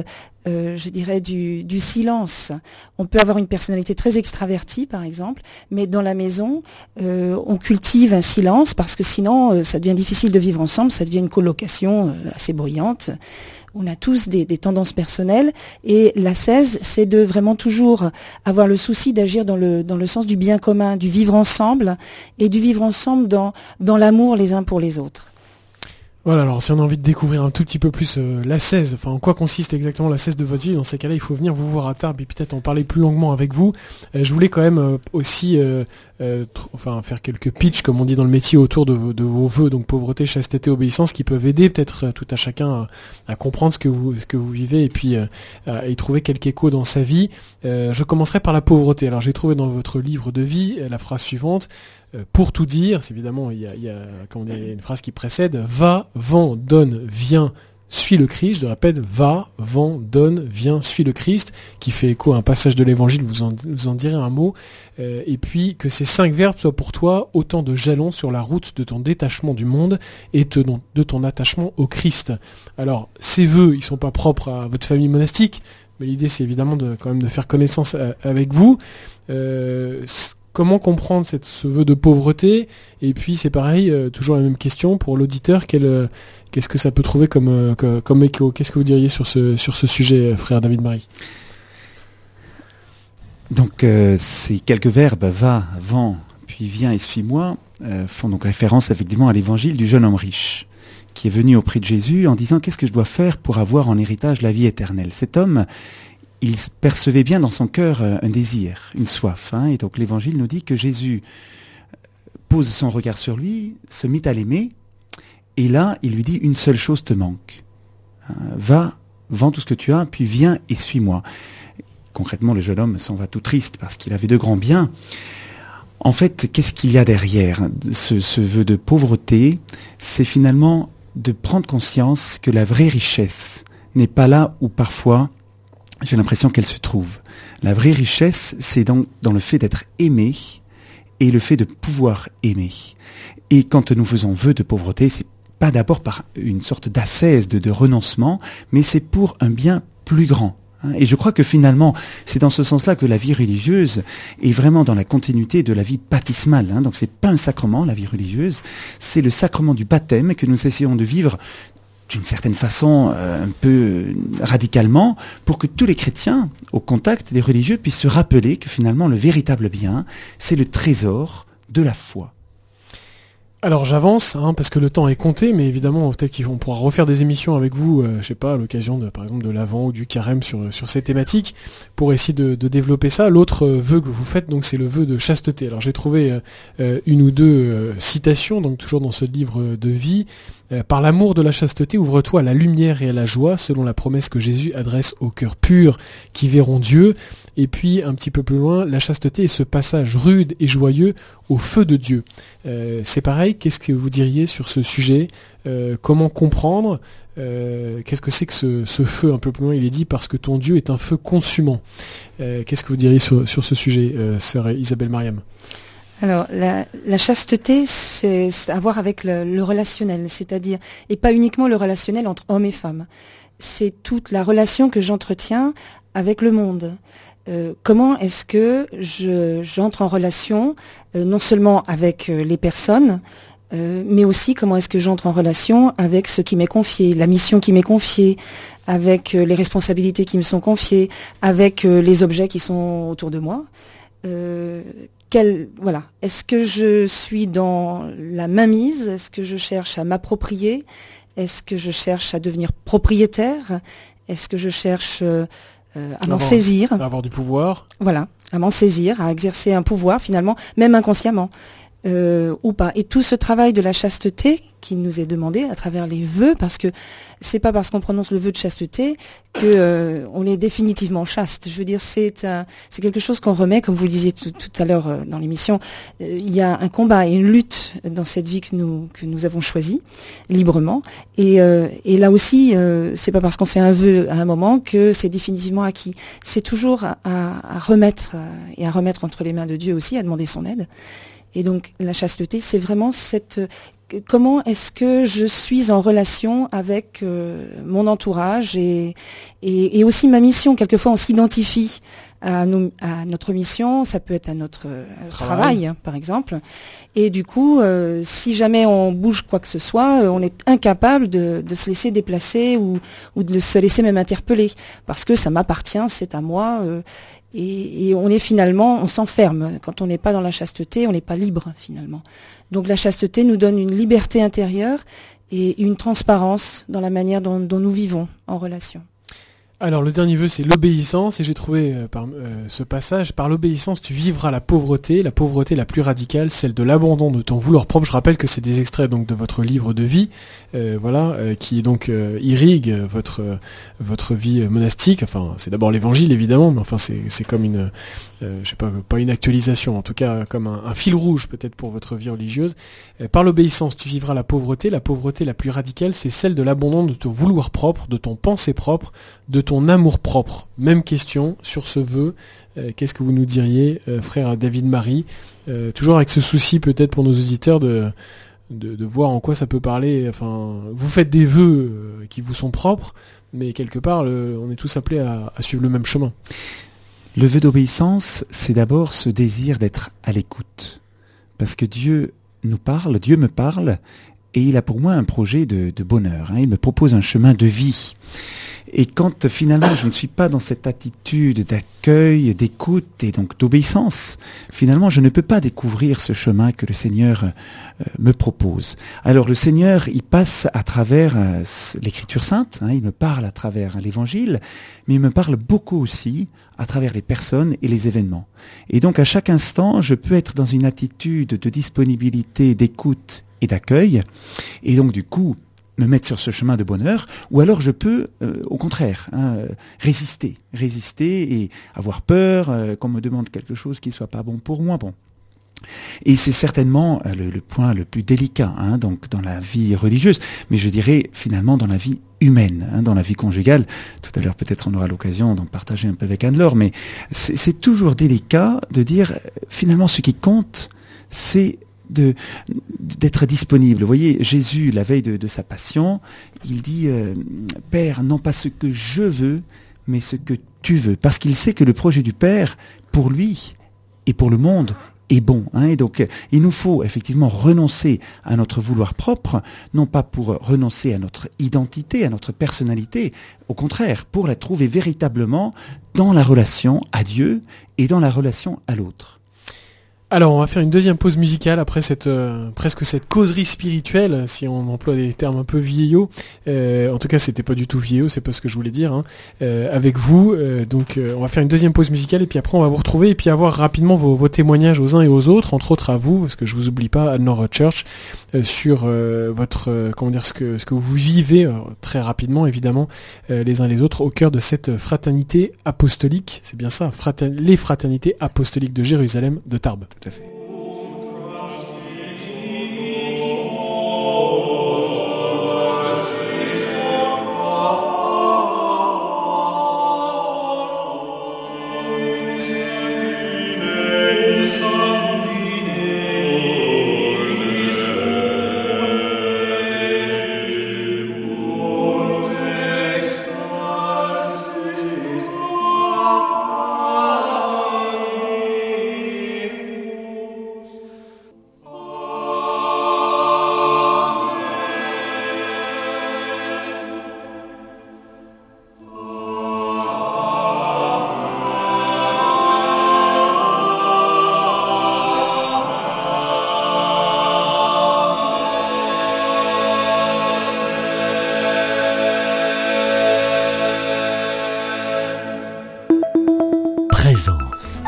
G: du silence. On peut avoir une personnalité très extravertie, par exemple, mais dans la maison, on cultive un silence parce que sinon, ça devient difficile de vivre ensemble, ça devient une colocation assez bruyante. On a tous des tendances personnelles et l'ascèse, c'est de vraiment toujours avoir le souci d'agir dans le sens du bien commun, du vivre ensemble et du vivre ensemble dans l'amour les uns pour les autres.
B: Voilà, alors si on a envie de découvrir un tout petit peu plus l'ascèse, enfin en quoi consiste exactement l'ascèse de votre vie, dans ces cas-là, il faut venir vous voir à table et peut-être en parler plus longuement avec vous. Je voulais quand même aussi faire quelques pitchs, comme on dit dans le métier, autour de vos vœux, donc pauvreté, chasteté, obéissance, qui peuvent aider peut-être tout à chacun à comprendre ce que vous vivez et puis à y trouver quelque écho dans sa vie. Je commencerai par la pauvreté. Alors j'ai trouvé dans votre livre de vie la phrase suivante. Pour tout dire, c'est évidemment, il y a une phrase qui précède. Va, vent, donne, viens, suis le Christ. Je répète, va, vent, donne, viens, suis le Christ, qui fait écho à un passage de l'Évangile, vous en direz un mot. Et puis, que ces 5 verbes soient pour toi autant de jalons sur la route de ton détachement du monde et de ton attachement au Christ. Alors, ces vœux, ils sont pas propres à votre famille monastique, mais l'idée, c'est évidemment quand même de faire connaissance avec vous. Comment comprendre ce vœu de pauvreté? Et puis c'est pareil, toujours la même question pour l'auditeur, qu'est-ce que ça peut trouver comme écho? Qu'est-ce que vous diriez sur ce sujet, frère David Marie?
D: Donc ces quelques verbes va, vent, puis viens et suis-moi font donc référence effectivement à l'évangile du jeune homme riche qui est venu auprès de Jésus en disant qu'est-ce que je dois faire pour avoir en héritage la vie éternelle. Cet homme, il percevait bien dans son cœur un désir, une soif. Et donc l'évangile nous dit que Jésus pose son regard sur lui, se mit à l'aimer, et là il lui dit une seule chose te manque. Va, vends tout ce que tu as, puis viens et suis-moi. Concrètement, le jeune homme s'en va tout triste parce qu'il avait de grands biens. En fait, qu'est-ce qu'il y a derrière ce vœu de pauvreté? C'est finalement de prendre conscience que la vraie richesse n'est pas là où parfois j'ai l'impression qu'elle se trouve. La vraie richesse, c'est donc dans le fait d'être aimé et le fait de pouvoir aimer. Et quand nous faisons vœu de pauvreté, c'est pas d'abord par une sorte d'ascèse, de renoncement, mais c'est pour un bien plus grand. Et je crois que finalement, c'est dans ce sens-là que la vie religieuse est vraiment dans la continuité de la vie baptismale. Donc c'est pas un sacrement, la vie religieuse, c'est le sacrement du baptême que nous essayons de vivre d'une certaine façon, un peu radicalement, pour que tous les chrétiens, au contact des religieux, puissent se rappeler que finalement le véritable bien, c'est le trésor de la foi.
B: Alors j'avance, parce que le temps est compté, mais évidemment peut-être qu'on pourra refaire des émissions avec vous, je sais pas, à l'occasion de, par exemple, de l'Avent ou du Carême sur ces thématiques, pour essayer de développer ça. L'autre vœu que vous faites, donc, c'est le vœu de chasteté. Alors j'ai trouvé une ou deux citations, donc toujours dans ce livre de vie. Par l'amour de la chasteté, ouvre-toi à la lumière et à la joie, selon la promesse que Jésus adresse aux cœurs purs qui verront Dieu. Et puis, un petit peu plus loin, la chasteté est ce passage rude et joyeux au feu de Dieu. C'est pareil, qu'est-ce que vous diriez sur ce sujet? Comment comprendre? Qu'est-ce que c'est que ce feu? Un peu plus loin, il est dit, parce que ton Dieu est un feu consumant. Qu'est-ce que vous diriez sur ce sujet, sœur Isabelle Mariam?
G: Alors, la chasteté, c'est à voir avec le relationnel, c'est-à-dire, et pas uniquement le relationnel entre hommes et femmes. C'est toute la relation que j'entretiens avec le monde. Comment est-ce que j'entre en relation, non seulement avec les personnes, mais aussi comment est-ce que j'entre en relation avec ce qui m'est confié, la mission qui m'est confiée, avec les responsabilités qui me sont confiées, avec les objets qui sont autour de moi. Voilà. Est-ce que je suis dans la mainmise? Est-ce que je cherche à m'approprier? Est-ce que je cherche à devenir propriétaire? Est-ce que je cherche à m'en saisir?
B: À avoir du pouvoir.
G: Voilà, à m'en saisir, à exercer un pouvoir finalement, même inconsciemment. Ou pas. Et tout ce travail de la chasteté qui nous est demandé à travers les vœux, parce que c'est pas parce qu'on prononce le vœu de chasteté que on est définitivement chaste. Je veux dire, c'est quelque chose qu'on remet, comme vous le disiez tout à l'heure dans l'émission. Il y a un combat et une lutte dans cette vie que nous avons choisie librement. Et là aussi, c'est pas parce qu'on fait un vœu à un moment que c'est définitivement acquis. C'est toujours à remettre et à remettre entre les mains de Dieu aussi, à demander son aide. Et donc la chasteté, c'est vraiment comment est-ce que je suis en relation avec mon entourage et aussi ma mission. Quelquefois, on s'identifie à notre mission, ça peut être à notre travail, par exemple. Et du coup, si jamais on bouge quoi que ce soit, on est incapable de se laisser déplacer ou de se laisser même interpeller, parce que ça m'appartient, c'est à moi. Et on s'enferme. Quand on n'est pas dans la chasteté, on n'est pas libre finalement. Donc la chasteté nous donne une liberté intérieure et une transparence dans la manière dont nous vivons en relation.
B: Alors le dernier vœu, c'est l'obéissance, et j'ai trouvé ce passage: par l'obéissance tu vivras la pauvreté la plus radicale, celle de l'abandon de ton vouloir propre. Je rappelle que c'est des extraits donc de votre livre de vie, qui donc irrigue votre vie monastique. Enfin, c'est d'abord l'évangile évidemment, mais enfin c'est comme une je sais pas une actualisation, en tout cas comme un fil rouge peut-être pour votre vie religieuse. Par l'obéissance tu vivras la pauvreté la plus radicale, c'est celle de l'abandon de ton vouloir propre, de ton pensée propre, de ton amour propre. Même question sur ce vœu. Qu'est-ce que vous nous diriez, frère David Marie, toujours avec ce souci peut-être pour nos auditeurs de voir en quoi ça peut parler. Enfin, vous faites des vœux qui vous sont propres, mais quelque part on est tous appelés à suivre le même chemin.
D: Le vœu d'obéissance, c'est d'abord ce désir d'être à l'écoute. Parce que Dieu nous parle, Dieu me parle, et il a pour moi un projet de bonheur. Il me propose un chemin de vie. Et quand finalement je ne suis pas dans cette attitude d'accueil, d'écoute et donc d'obéissance, finalement je ne peux pas découvrir ce chemin que le Seigneur me propose. Alors le Seigneur, il passe à travers l'Écriture sainte, il me parle à travers l'Évangile, mais il me parle beaucoup aussi à travers les personnes et les événements. Et donc à chaque instant, je peux être dans une attitude de disponibilité, d'écoute et d'accueil, et donc du coup me mettre sur ce chemin de bonheur, ou alors je peux, au contraire, résister et avoir peur qu'on me demande quelque chose qui soit pas bon pour moi. Bon. Et c'est certainement le point le plus délicat, donc dans la vie religieuse, mais je dirais finalement dans la vie humaine, dans la vie conjugale. Tout à l'heure, peut-être on aura l'occasion d'en partager un peu avec Anne-Laure, mais c'est toujours délicat de dire finalement ce qui compte, c'est d'être disponible. Vous voyez, Jésus, la veille de sa passion, il dit Père, non pas ce que je veux, mais ce que tu veux. Parce qu'il sait que le projet du Père, pour lui et pour le monde, est bon. Et donc, il nous faut effectivement renoncer à notre vouloir propre, non pas pour renoncer à notre identité, à notre personnalité, au contraire, pour la trouver véritablement dans la relation à Dieu et dans la relation à l'autre.
B: Alors, on va faire une deuxième pause musicale après presque cette causerie spirituelle, si on emploie des termes un peu vieillots. En tout cas, c'était pas du tout vieillot, c'est pas ce que je voulais dire. Avec vous, donc on va faire une deuxième pause musicale et puis après on va vous retrouver et puis avoir rapidement vos témoignages aux uns et aux autres, entre autres à vous, parce que je vous oublie pas, Anne-Laure Church, sur votre ce que vous vivez très rapidement, évidemment, les uns les autres, au cœur de cette fraternité apostolique. C'est bien ça, les fraternités apostoliques de Jérusalem de Tarbes.
D: Tout à fait.
A: Présence.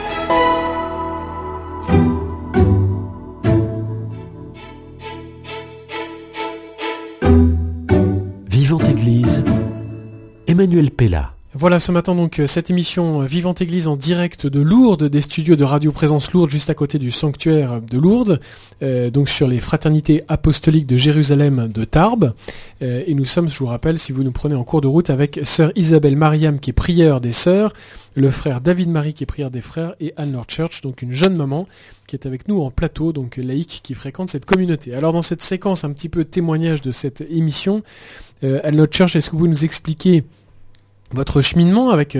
A: Vivante Église, Emmanuel Pella.
B: Voilà ce matin donc cette émission Vivante Église en direct de Lourdes, des studios de Radio Présence Lourdes juste à côté du sanctuaire de Lourdes, donc sur les fraternités apostoliques de Jérusalem de Tarbes. Et nous sommes, je vous rappelle, si vous nous prenez en cours de route, avec sœur Isabelle Mariam qui est prieure des sœurs, le frère David Marie qui est prieur des frères et Anne-Laure Church, donc une jeune maman qui est avec nous en plateau, donc laïque qui fréquente cette communauté. Alors dans cette séquence un petit peu témoignage de cette émission, Anne-Laure Church, est-ce que vous pouvez nous expliquer votre cheminement avec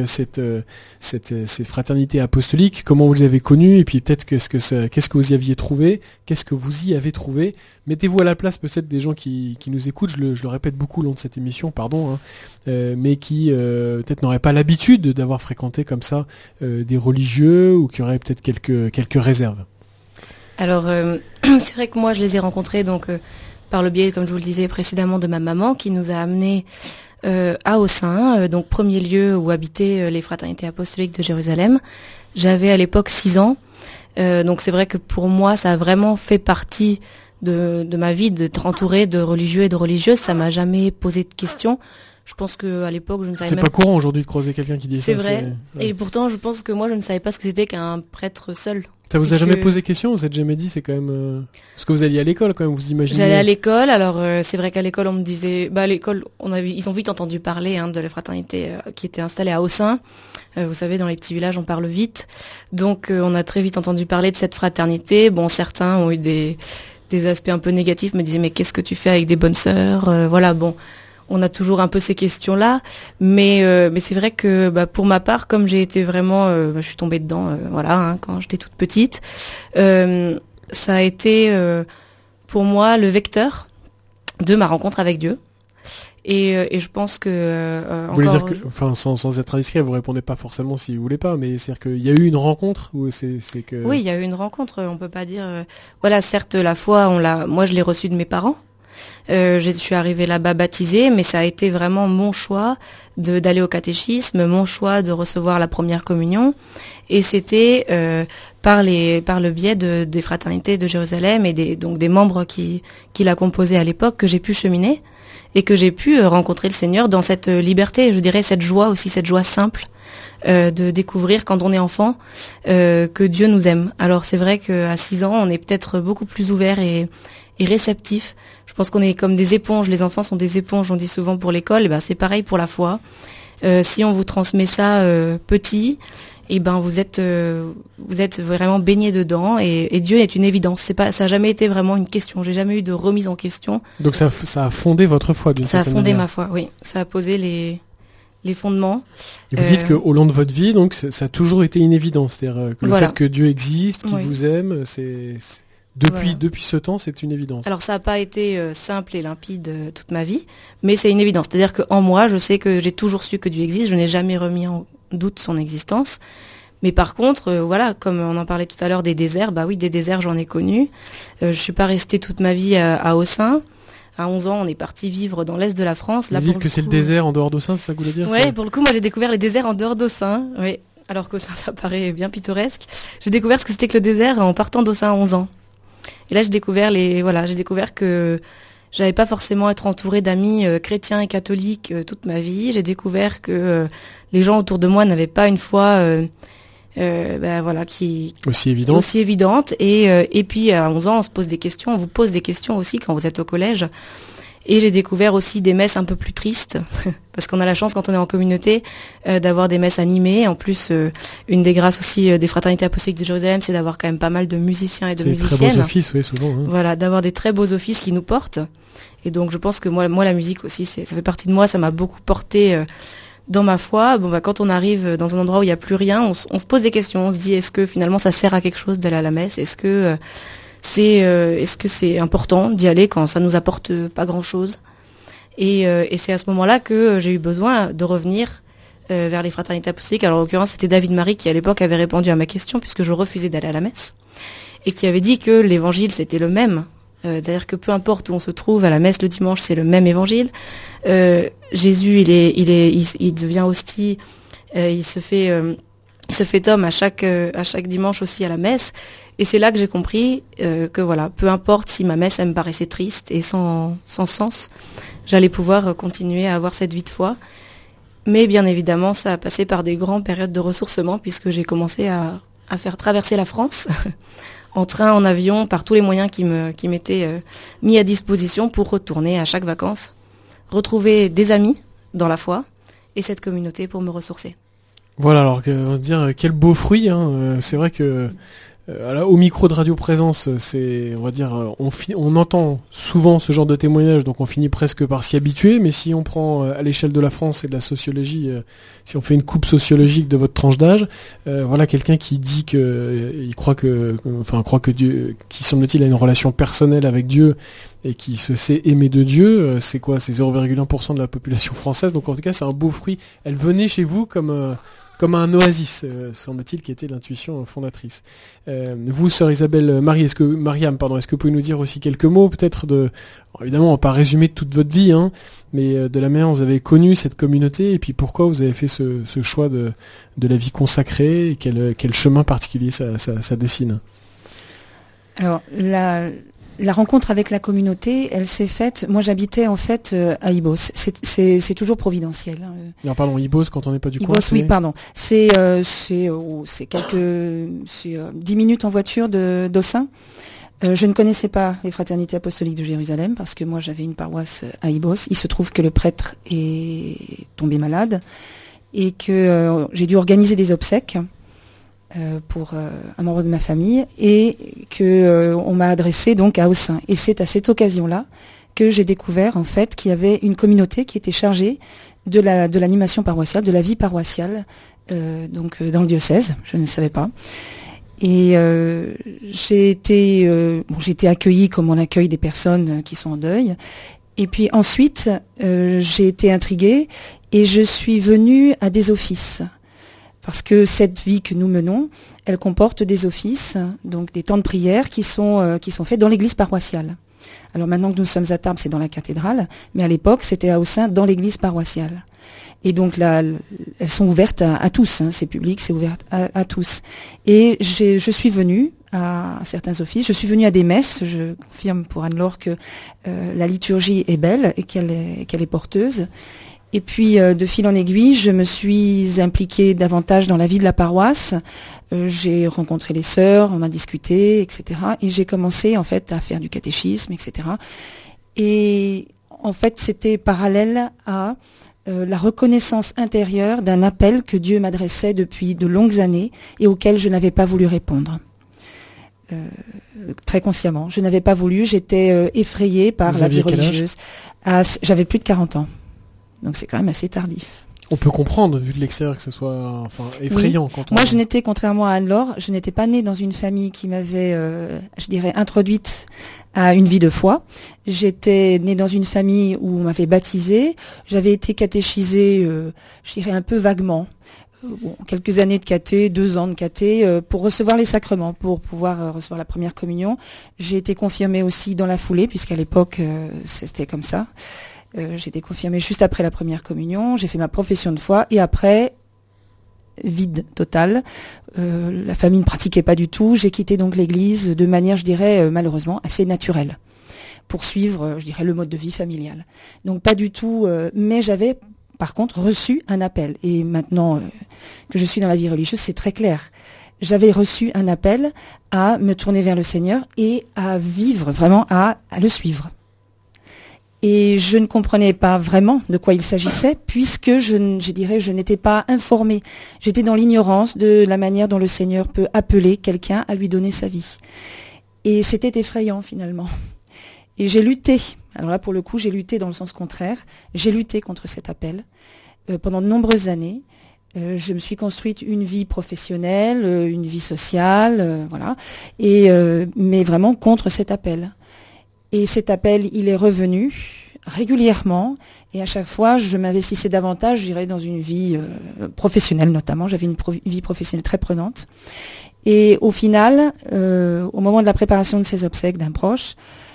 B: ces fraternités apostoliques, comment vous les avez connues, et puis peut-être qu'est-ce que vous y aviez trouvé, qu'est-ce que vous y avez trouvé. Mettez-vous à la place peut-être des gens qui nous écoutent, je le répète beaucoup au long de cette émission, mais qui peut-être n'auraient pas l'habitude d'avoir fréquenté comme ça des religieux, ou qui auraient peut-être quelques réserves.
C: Alors, c'est vrai que moi je les ai rencontrés donc par le biais, comme je vous le disais précédemment, de ma maman qui nous a amenés à Aussin, donc premier lieu où habitaient les fraternités apostoliques de Jérusalem. J'avais à l'époque 6 ans, donc c'est vrai que pour moi ça a vraiment fait partie de ma vie d'être entourée de religieux et de religieuses. Ça m'a jamais posé de questions. Je pense que à l'époque je ne savais
B: c'est pas courant aujourd'hui de croiser quelqu'un qui dit
C: c'est
B: ça.
C: Vrai.
B: Ouais.
C: Et pourtant je pense que moi je ne savais pas ce que c'était qu'un prêtre seul.
B: Ça vous a jamais posé question? Vous êtes jamais dit, c'est quand même... Parce que vous alliez à l'école quand même, vous imaginez...
C: J'allais à l'école, alors c'est vrai qu'à l'école on me disait... à l'école, ils ont vite entendu parler de la fraternité qui était installée à Aussin. Vous savez, dans les petits villages on parle vite. Donc on a très vite entendu parler de cette fraternité. Bon, certains ont eu des aspects un peu négatifs, me disaient mais qu'est-ce que tu fais avec des bonnes sœurs? Voilà, bon... On a toujours un peu ces questions-là, mais c'est vrai que pour ma part, comme j'ai été vraiment, je suis tombée dedans, quand j'étais toute petite, ça a été pour moi le vecteur de ma rencontre avec Dieu. Et je pense que
B: Vous voulez dire
C: encore,
B: que, enfin, sans être indiscret, vous répondez pas forcément si vous voulez pas, mais c'est-à-dire qu'il y a eu une rencontre ou c'est que.
C: oui, il y a eu une rencontre. On peut pas dire. Voilà, certes, la foi, moi, je l'ai reçue de mes parents. Je suis arrivée là-bas baptisée, mais ça a été vraiment mon choix d'aller au catéchisme, mon choix de recevoir la première communion, et c'était par le biais des fraternités de Jérusalem et donc des membres qui la composaient à l'époque que j'ai pu cheminer et que j'ai pu rencontrer le Seigneur dans cette liberté, je dirais cette joie aussi, cette joie simple de découvrir quand on est enfant que Dieu nous aime. Alors c'est vrai qu'à 6 ans, on est peut-être beaucoup plus ouvert et réceptif. Je pense qu'on est comme des éponges. Les enfants sont des éponges, on dit souvent pour l'école. Et ben c'est pareil pour la foi. Si on vous transmet ça petit, et ben vous êtes vraiment baigné dedans. Et Dieu est une évidence. Ça a jamais été vraiment une question. J'ai jamais eu de remise en question.
B: Donc ça a fondé votre foi d'une certaine manière.
C: Ça a fondé ma foi. Oui, ça a posé les fondements.
B: Et vous dites qu'au long de votre vie, donc ça a toujours été une évidence, c'est-à-dire que le fait que Dieu existe, qu'il vous aime, depuis ce temps, c'est une évidence.
C: Alors ça n'a pas été simple et limpide toute ma vie, mais c'est une évidence. C'est-à-dire qu'en moi, je sais que j'ai toujours su que Dieu existe, je n'ai jamais remis en doute son existence. Mais par contre, voilà, comme on en parlait tout à l'heure des déserts, bah oui, des déserts, j'en ai connu. Je suis pas restée toute ma vie à Ossun. À 11 ans, on est parti vivre dans l'est de la France.
B: Vous dites que c'est le désert en dehors d'Ossun, c'est ça que vous voulez dire?
C: Oui, pour le coup, moi j'ai découvert les déserts en dehors d'Ossun. Oui, alors qu'Ossun, ça paraît bien pittoresque. J'ai découvert ce que c'était que le désert en partant d'Ossun à 11 ans. Et là, j'ai découvert que j'avais pas forcément être entourée d'amis chrétiens et catholiques toute ma vie. J'ai découvert que les gens autour de moi n'avaient pas une foi, qui
B: aussi évidente.
C: Et puis à 11 ans, on vous pose des questions aussi quand vous êtes au collège. Et j'ai découvert aussi des messes un peu plus tristes, parce qu'on a la chance quand on est en communauté d'avoir des messes animées. En plus, une des grâces aussi des fraternités apostoliques de Jérusalem, c'est d'avoir quand même pas mal de musiciens et de musiciennes.
B: C'est des très beaux offices, oui, souvent. Hein.
C: Voilà, d'avoir des très beaux offices qui nous portent. Et donc je pense que moi la musique aussi, ça fait partie de moi, ça m'a beaucoup porté dans ma foi. Bon, quand on arrive dans un endroit où il n'y a plus rien, on se pose des questions, on se dit est-ce que finalement ça sert à quelque chose d'aller à la messe? Est-ce que c'est important d'y aller quand ça nous apporte pas grand-chose? Et c'est à ce moment-là que j'ai eu besoin de revenir vers les fraternités apostoliques. Alors en l'occurrence, c'était David Marie qui à l'époque avait répondu à ma question puisque je refusais d'aller à la messe et qui avait dit que l'évangile c'était le même. C'est-à-dire que peu importe où on se trouve, à la messe le dimanche, c'est le même évangile. Jésus, il devient hostie, il se fait homme à chaque dimanche aussi à la messe. Et c'est là que j'ai compris que voilà, peu importe si ma messe elle me paraissait triste et sans sens, j'allais pouvoir continuer à avoir cette vie de foi. Mais bien évidemment, ça a passé par des grandes périodes de ressourcement puisque j'ai commencé à faire traverser la France en train, en avion, par tous les moyens qui m'étaient mis à disposition pour retourner à chaque vacances, retrouver des amis dans la foi et cette communauté pour me ressourcer.
B: Voilà, alors on va dire quel beau fruit. Hein. C'est vrai que au micro de Radio Présence, on va dire, on entend souvent ce genre de témoignages, donc on finit presque par s'y habituer. Mais si on prend à l'échelle de la France et de la sociologie, si on fait une coupe sociologique de votre tranche d'âge, voilà quelqu'un qui dit il croit que Dieu, qui semble-t-il a une relation personnelle avec Dieu et qui se sait aimer de Dieu. C'est quoi? C'est 0,1% de la population française. Donc en tout cas, c'est un beau fruit. Elle venait chez vous comme un oasis, semble-t-il, qui était l'intuition fondatrice. Vous, sœur Isabelle Mariam, est-ce que vous pouvez nous dire aussi quelques mots, peut-être évidemment, on va pas résumer toute votre vie, hein, mais de la manière dont vous avez connu cette communauté, et puis pourquoi vous avez fait ce choix de la vie consacrée, et quel chemin particulier ça dessine?
G: Alors, la rencontre avec la communauté, elle s'est faite. Moi, j'habitais en fait à Ibos. C'est toujours providentiel.
B: Alors, pardon, Ibos, quand on n'est pas du coin.
G: Ibos, oui, pardon. C'est 10 minutes en voiture d'Ossun. Je ne connaissais pas les fraternités apostoliques de Jérusalem parce que moi, j'avais une paroisse à Ibos. Il se trouve que le prêtre est tombé malade et que j'ai dû organiser des obsèques pour un membre de ma famille et que on m'a adressé donc à Ossun. Et c'est à cette occasion-là que j'ai découvert en fait qu'il y avait une communauté qui était chargée de l'animation paroissiale, de la vie paroissiale donc dans le diocèse. Je ne savais pas. Et j'ai été accueillie comme on accueille des personnes qui sont en deuil. Et puis ensuite, j'ai été intriguée et je suis venue à des offices. Parce que cette vie que nous menons, elle comporte des offices, donc des temps de prière qui sont faits dans l'église paroissiale. Alors maintenant que nous sommes à Tarbes, c'est dans la cathédrale, mais à l'époque, c'était à Haussin, dans l'église paroissiale. Et donc là, elles sont ouvertes à tous, hein, c'est public, c'est ouvert à tous. Et je suis venue à certains offices, je suis venue à des messes, je confirme pour Anne-Laure que la liturgie est belle et qu'elle est porteuse. Et puis, de fil en aiguille, je me suis impliquée davantage dans la vie de la paroisse. J'ai rencontré les sœurs, on a discuté, etc. Et j'ai commencé, en fait, à faire du catéchisme, etc. Et, en fait, c'était parallèle à la reconnaissance intérieure d'un appel que Dieu m'adressait depuis de longues années et auquel je n'avais pas voulu répondre. Très consciemment. Je n'avais pas voulu, j'étais effrayée par la vie religieuse. J'avais plus de 40 ans. Donc c'est quand même assez tardif.
B: On peut comprendre, vu de l'extérieur, que ce soit effrayant.
G: Oui.
B: Quand on...
G: Moi, je n'étais, contrairement à Anne-Laure, je n'étais pas née dans une famille qui m'avait, je dirais, introduite à une vie de foi. J'étais née dans une famille où on m'avait baptisée. J'avais été catéchisée, je dirais, un peu vaguement. Quelques années de caté, 2 ans de caté, pour recevoir les sacrements, pour pouvoir recevoir la première communion. J'ai été confirmée aussi dans la foulée, puisqu'à l'époque, c'était comme ça. J'ai été confirmée juste après la première communion, j'ai fait ma profession de foi et après, vide total. La famille ne pratiquait pas du tout. J'ai quitté donc l'église de manière, je dirais, malheureusement, assez naturelle pour suivre, je dirais, le mode de vie familial. Donc pas du tout, mais j'avais par contre reçu un appel. Et maintenant que je suis dans la vie religieuse, c'est très clair. J'avais reçu un appel à me tourner vers le Seigneur et à vivre, vraiment à le suivre. Et je ne comprenais pas vraiment de quoi il s'agissait, puisque je n'étais pas informée. J'étais dans l'ignorance de la manière dont le Seigneur peut appeler quelqu'un à lui donner sa vie. Et c'était effrayant finalement. Et j'ai lutté. Alors là, pour le coup, j'ai lutté dans le sens contraire. J'ai lutté contre cet appel pendant de nombreuses années. Je me suis construite une vie professionnelle, une vie sociale, voilà. Et mais vraiment contre cet appel. Et cet appel, il est revenu régulièrement. Et à chaque fois, je m'investissais davantage, je dirais, dans une vie professionnelle notamment. J'avais une vie professionnelle très prenante. Et au final, au moment de la préparation de ces obsèques d'un proche,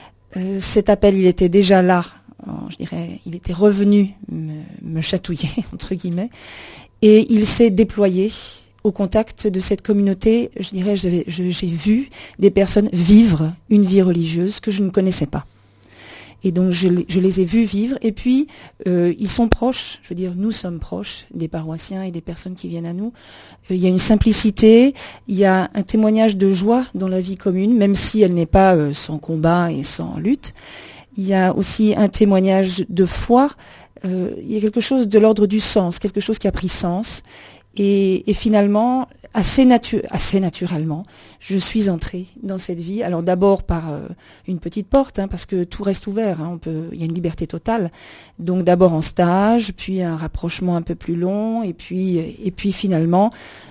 G: cet appel, il était déjà là. Je dirais, il était revenu me chatouiller, entre guillemets. Et il s'est déployé au contact de cette communauté. Je dirais, j'ai vu des personnes vivre une vie religieuse que je ne connaissais pas. Et donc, je les ai vus vivre. Et puis, ils sont proches. Je veux dire, nous sommes proches des paroissiens et des personnes qui viennent à nous. Il y a une simplicité, il y a un témoignage de joie dans la vie commune, même si elle n'est pas sans combat et sans lutte. Il y a aussi un témoignage de foi. Il y a quelque chose de l'ordre du sens, quelque chose qui a pris sens. Et finalement, assez naturellement, je suis entrée dans cette vie. Alors d'abord par une petite porte, hein, parce que tout reste ouvert. Hein, il y a une liberté totale. Donc d'abord en stage, puis un rapprochement un peu plus long, et puis finalement,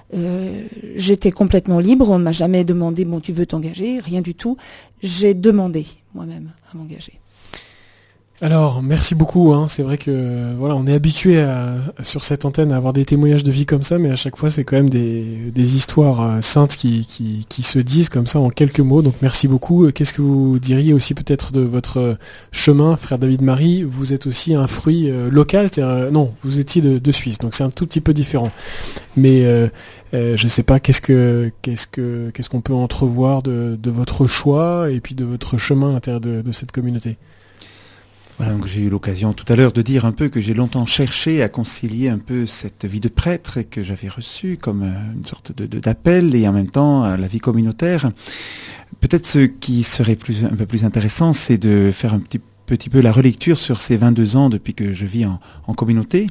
G: j'étais complètement libre. On ne m'a jamais demandé, bon, tu veux t'engager, rien du tout. J'ai demandé moi-même à m'engager.
B: Alors, merci beaucoup. Hein. C'est vrai que voilà, on est habitué sur cette antenne à avoir des témoignages de vie comme ça, mais à chaque fois, c'est quand même des histoires saintes qui se disent comme ça en quelques mots. Donc, merci beaucoup. Qu'est-ce que vous diriez aussi peut-être de votre chemin, frère David-Marie? Vous êtes aussi un fruit local, c'est-à-dire, non, vous étiez de Suisse, donc c'est un tout petit peu différent. Mais je sais pas, qu'est-ce qu'on peut entrevoir de votre choix et puis de votre chemin à l'intérieur de cette communauté?
D: Voilà, donc j'ai eu l'occasion tout à l'heure de dire un peu que j'ai longtemps cherché à concilier un peu cette vie de prêtre que j'avais reçue comme une sorte d'appel et en même temps la vie communautaire. Peut-être ce qui serait un peu plus intéressant, c'est de faire un petit peu la relecture sur ces 22 ans depuis que je vis en communauté.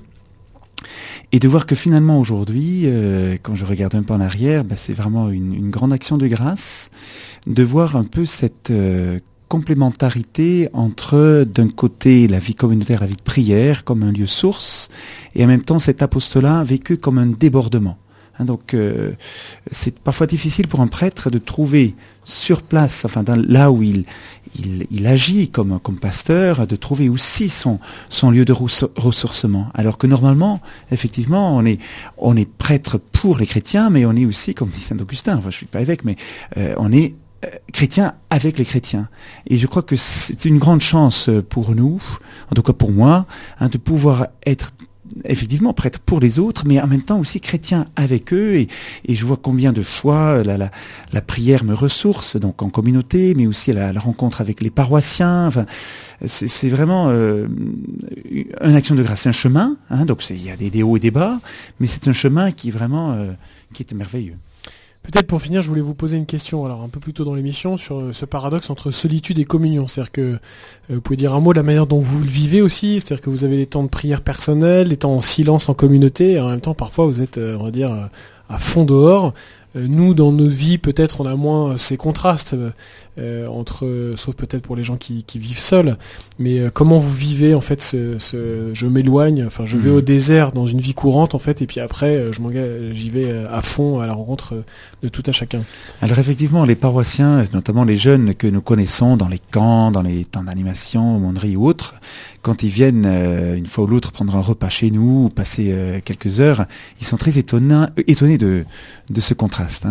D: Et de voir que finalement aujourd'hui, quand je regarde un peu en arrière, c'est vraiment une grande action de grâce, de voir un peu cette complémentarité entre d'un côté la vie communautaire, la vie de prière comme un lieu source, et en même temps cet apostolat vécu comme un débordement Donc c'est parfois difficile pour un prêtre de trouver sur place, enfin là où il agit comme pasteur, de trouver aussi son lieu de ressourcement. Alors que normalement, effectivement, on est prêtre pour les chrétiens, mais on est aussi, comme dit saint Augustin, enfin je suis pas évêque, mais on est chrétien avec les chrétiens. Et je crois que c'est une grande chance pour nous, en tout cas pour moi, de pouvoir être effectivement prêtre pour les autres, mais en même temps aussi chrétien avec eux, et je vois combien de fois la prière me ressource, donc en communauté, mais aussi la rencontre avec les paroissiens. Enfin, c'est vraiment une action de grâce, c'est un chemin, donc il y a des hauts et des bas, mais c'est un chemin qui vraiment qui est merveilleux.
B: Peut-être pour finir, je voulais vous poser une question, alors un peu plus tôt dans l'émission, sur ce paradoxe entre solitude et communion. C'est-à-dire que vous pouvez dire un mot de la manière dont vous le vivez aussi, c'est-à-dire que vous avez des temps de prière personnels, des temps en silence en communauté, et en même temps parfois vous êtes, on va dire, à fond dehors. Nous, dans nos vies, peut-être on a moins ces contrastes, sauf peut-être pour les gens qui vivent seuls, mais comment vous vivez en fait je m'éloigne, enfin je vais au désert dans une vie courante en fait, et puis après j'y vais à fond à la rencontre de tout à chacun.
D: Alors effectivement, les paroissiens, notamment les jeunes que nous connaissons dans les camps, dans les temps d'animation, aumônerie ou autres, quand ils viennent une fois ou l'autre prendre un repas chez nous ou passer quelques heures, ils sont très étonnés de ce contraste.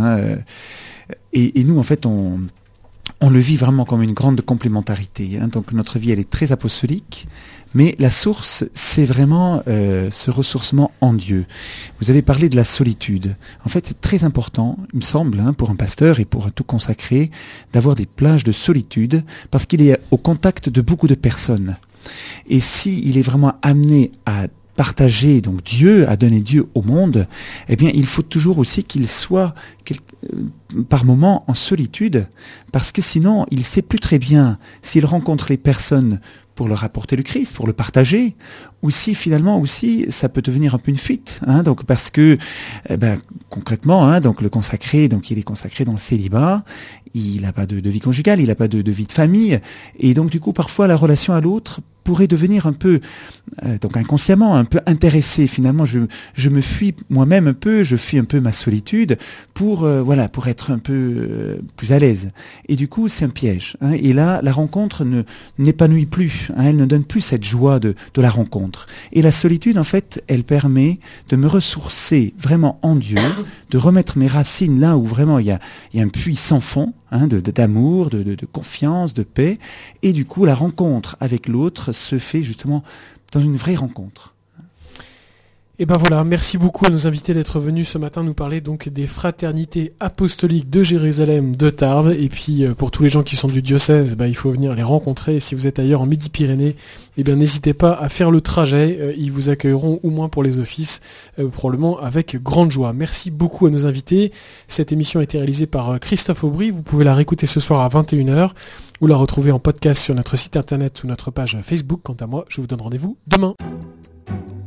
D: Et nous, en fait, on le vit vraiment comme une grande complémentarité. Donc notre vie, elle est très apostolique, mais la source, c'est vraiment ce ressourcement en Dieu. Vous avez parlé de la solitude. En fait, c'est très important, il me semble, pour un pasteur et pour un tout consacré, d'avoir des plages de solitude, parce qu'il est au contact de beaucoup de personnes. Et s'il est vraiment amené à partager donc Dieu, à donner Dieu au monde, eh bien il faut toujours aussi qu'il soit par moments en solitude, parce que sinon il sait plus très bien s'il rencontre les personnes pour leur apporter le Christ, pour le partager, ou si finalement aussi ça peut devenir un peu une fuite, donc parce que concrètement, donc le consacré, donc il est consacré dans le célibat, il n'a pas de vie conjugale, il n'a pas de vie de famille, et donc du coup parfois la relation à l'autre pourrait devenir un peu, donc inconsciemment, un peu intéressé. Finalement, je me fuis moi-même un peu, je fuis un peu ma solitude pour être un peu plus à l'aise. Et du coup, c'est un piège. Et là, la rencontre n'épanouit plus. Elle ne donne plus cette joie de la rencontre. Et la solitude, en fait, elle permet de me ressourcer vraiment en Dieu, de remettre mes racines là où vraiment il y a un puits sans fond, d'amour, de confiance, de paix. Et du coup, la rencontre avec l'autre se fait justement dans une vraie rencontre.
B: Et ben voilà, merci beaucoup à nos invités d'être venus ce matin nous parler donc des fraternités apostoliques de Jérusalem, de Tarbes. Et puis pour tous les gens qui sont du diocèse, il faut venir les rencontrer. Et si vous êtes ailleurs en Midi-Pyrénées, n'hésitez pas à faire le trajet. Ils vous accueilleront au moins pour les offices, probablement avec grande joie. Merci beaucoup à nos invités. Cette émission a été réalisée par Christophe Aubry. Vous pouvez la réécouter ce soir à 21h ou la retrouver en podcast sur notre site internet ou notre page Facebook. Quant à moi, je vous donne rendez-vous demain.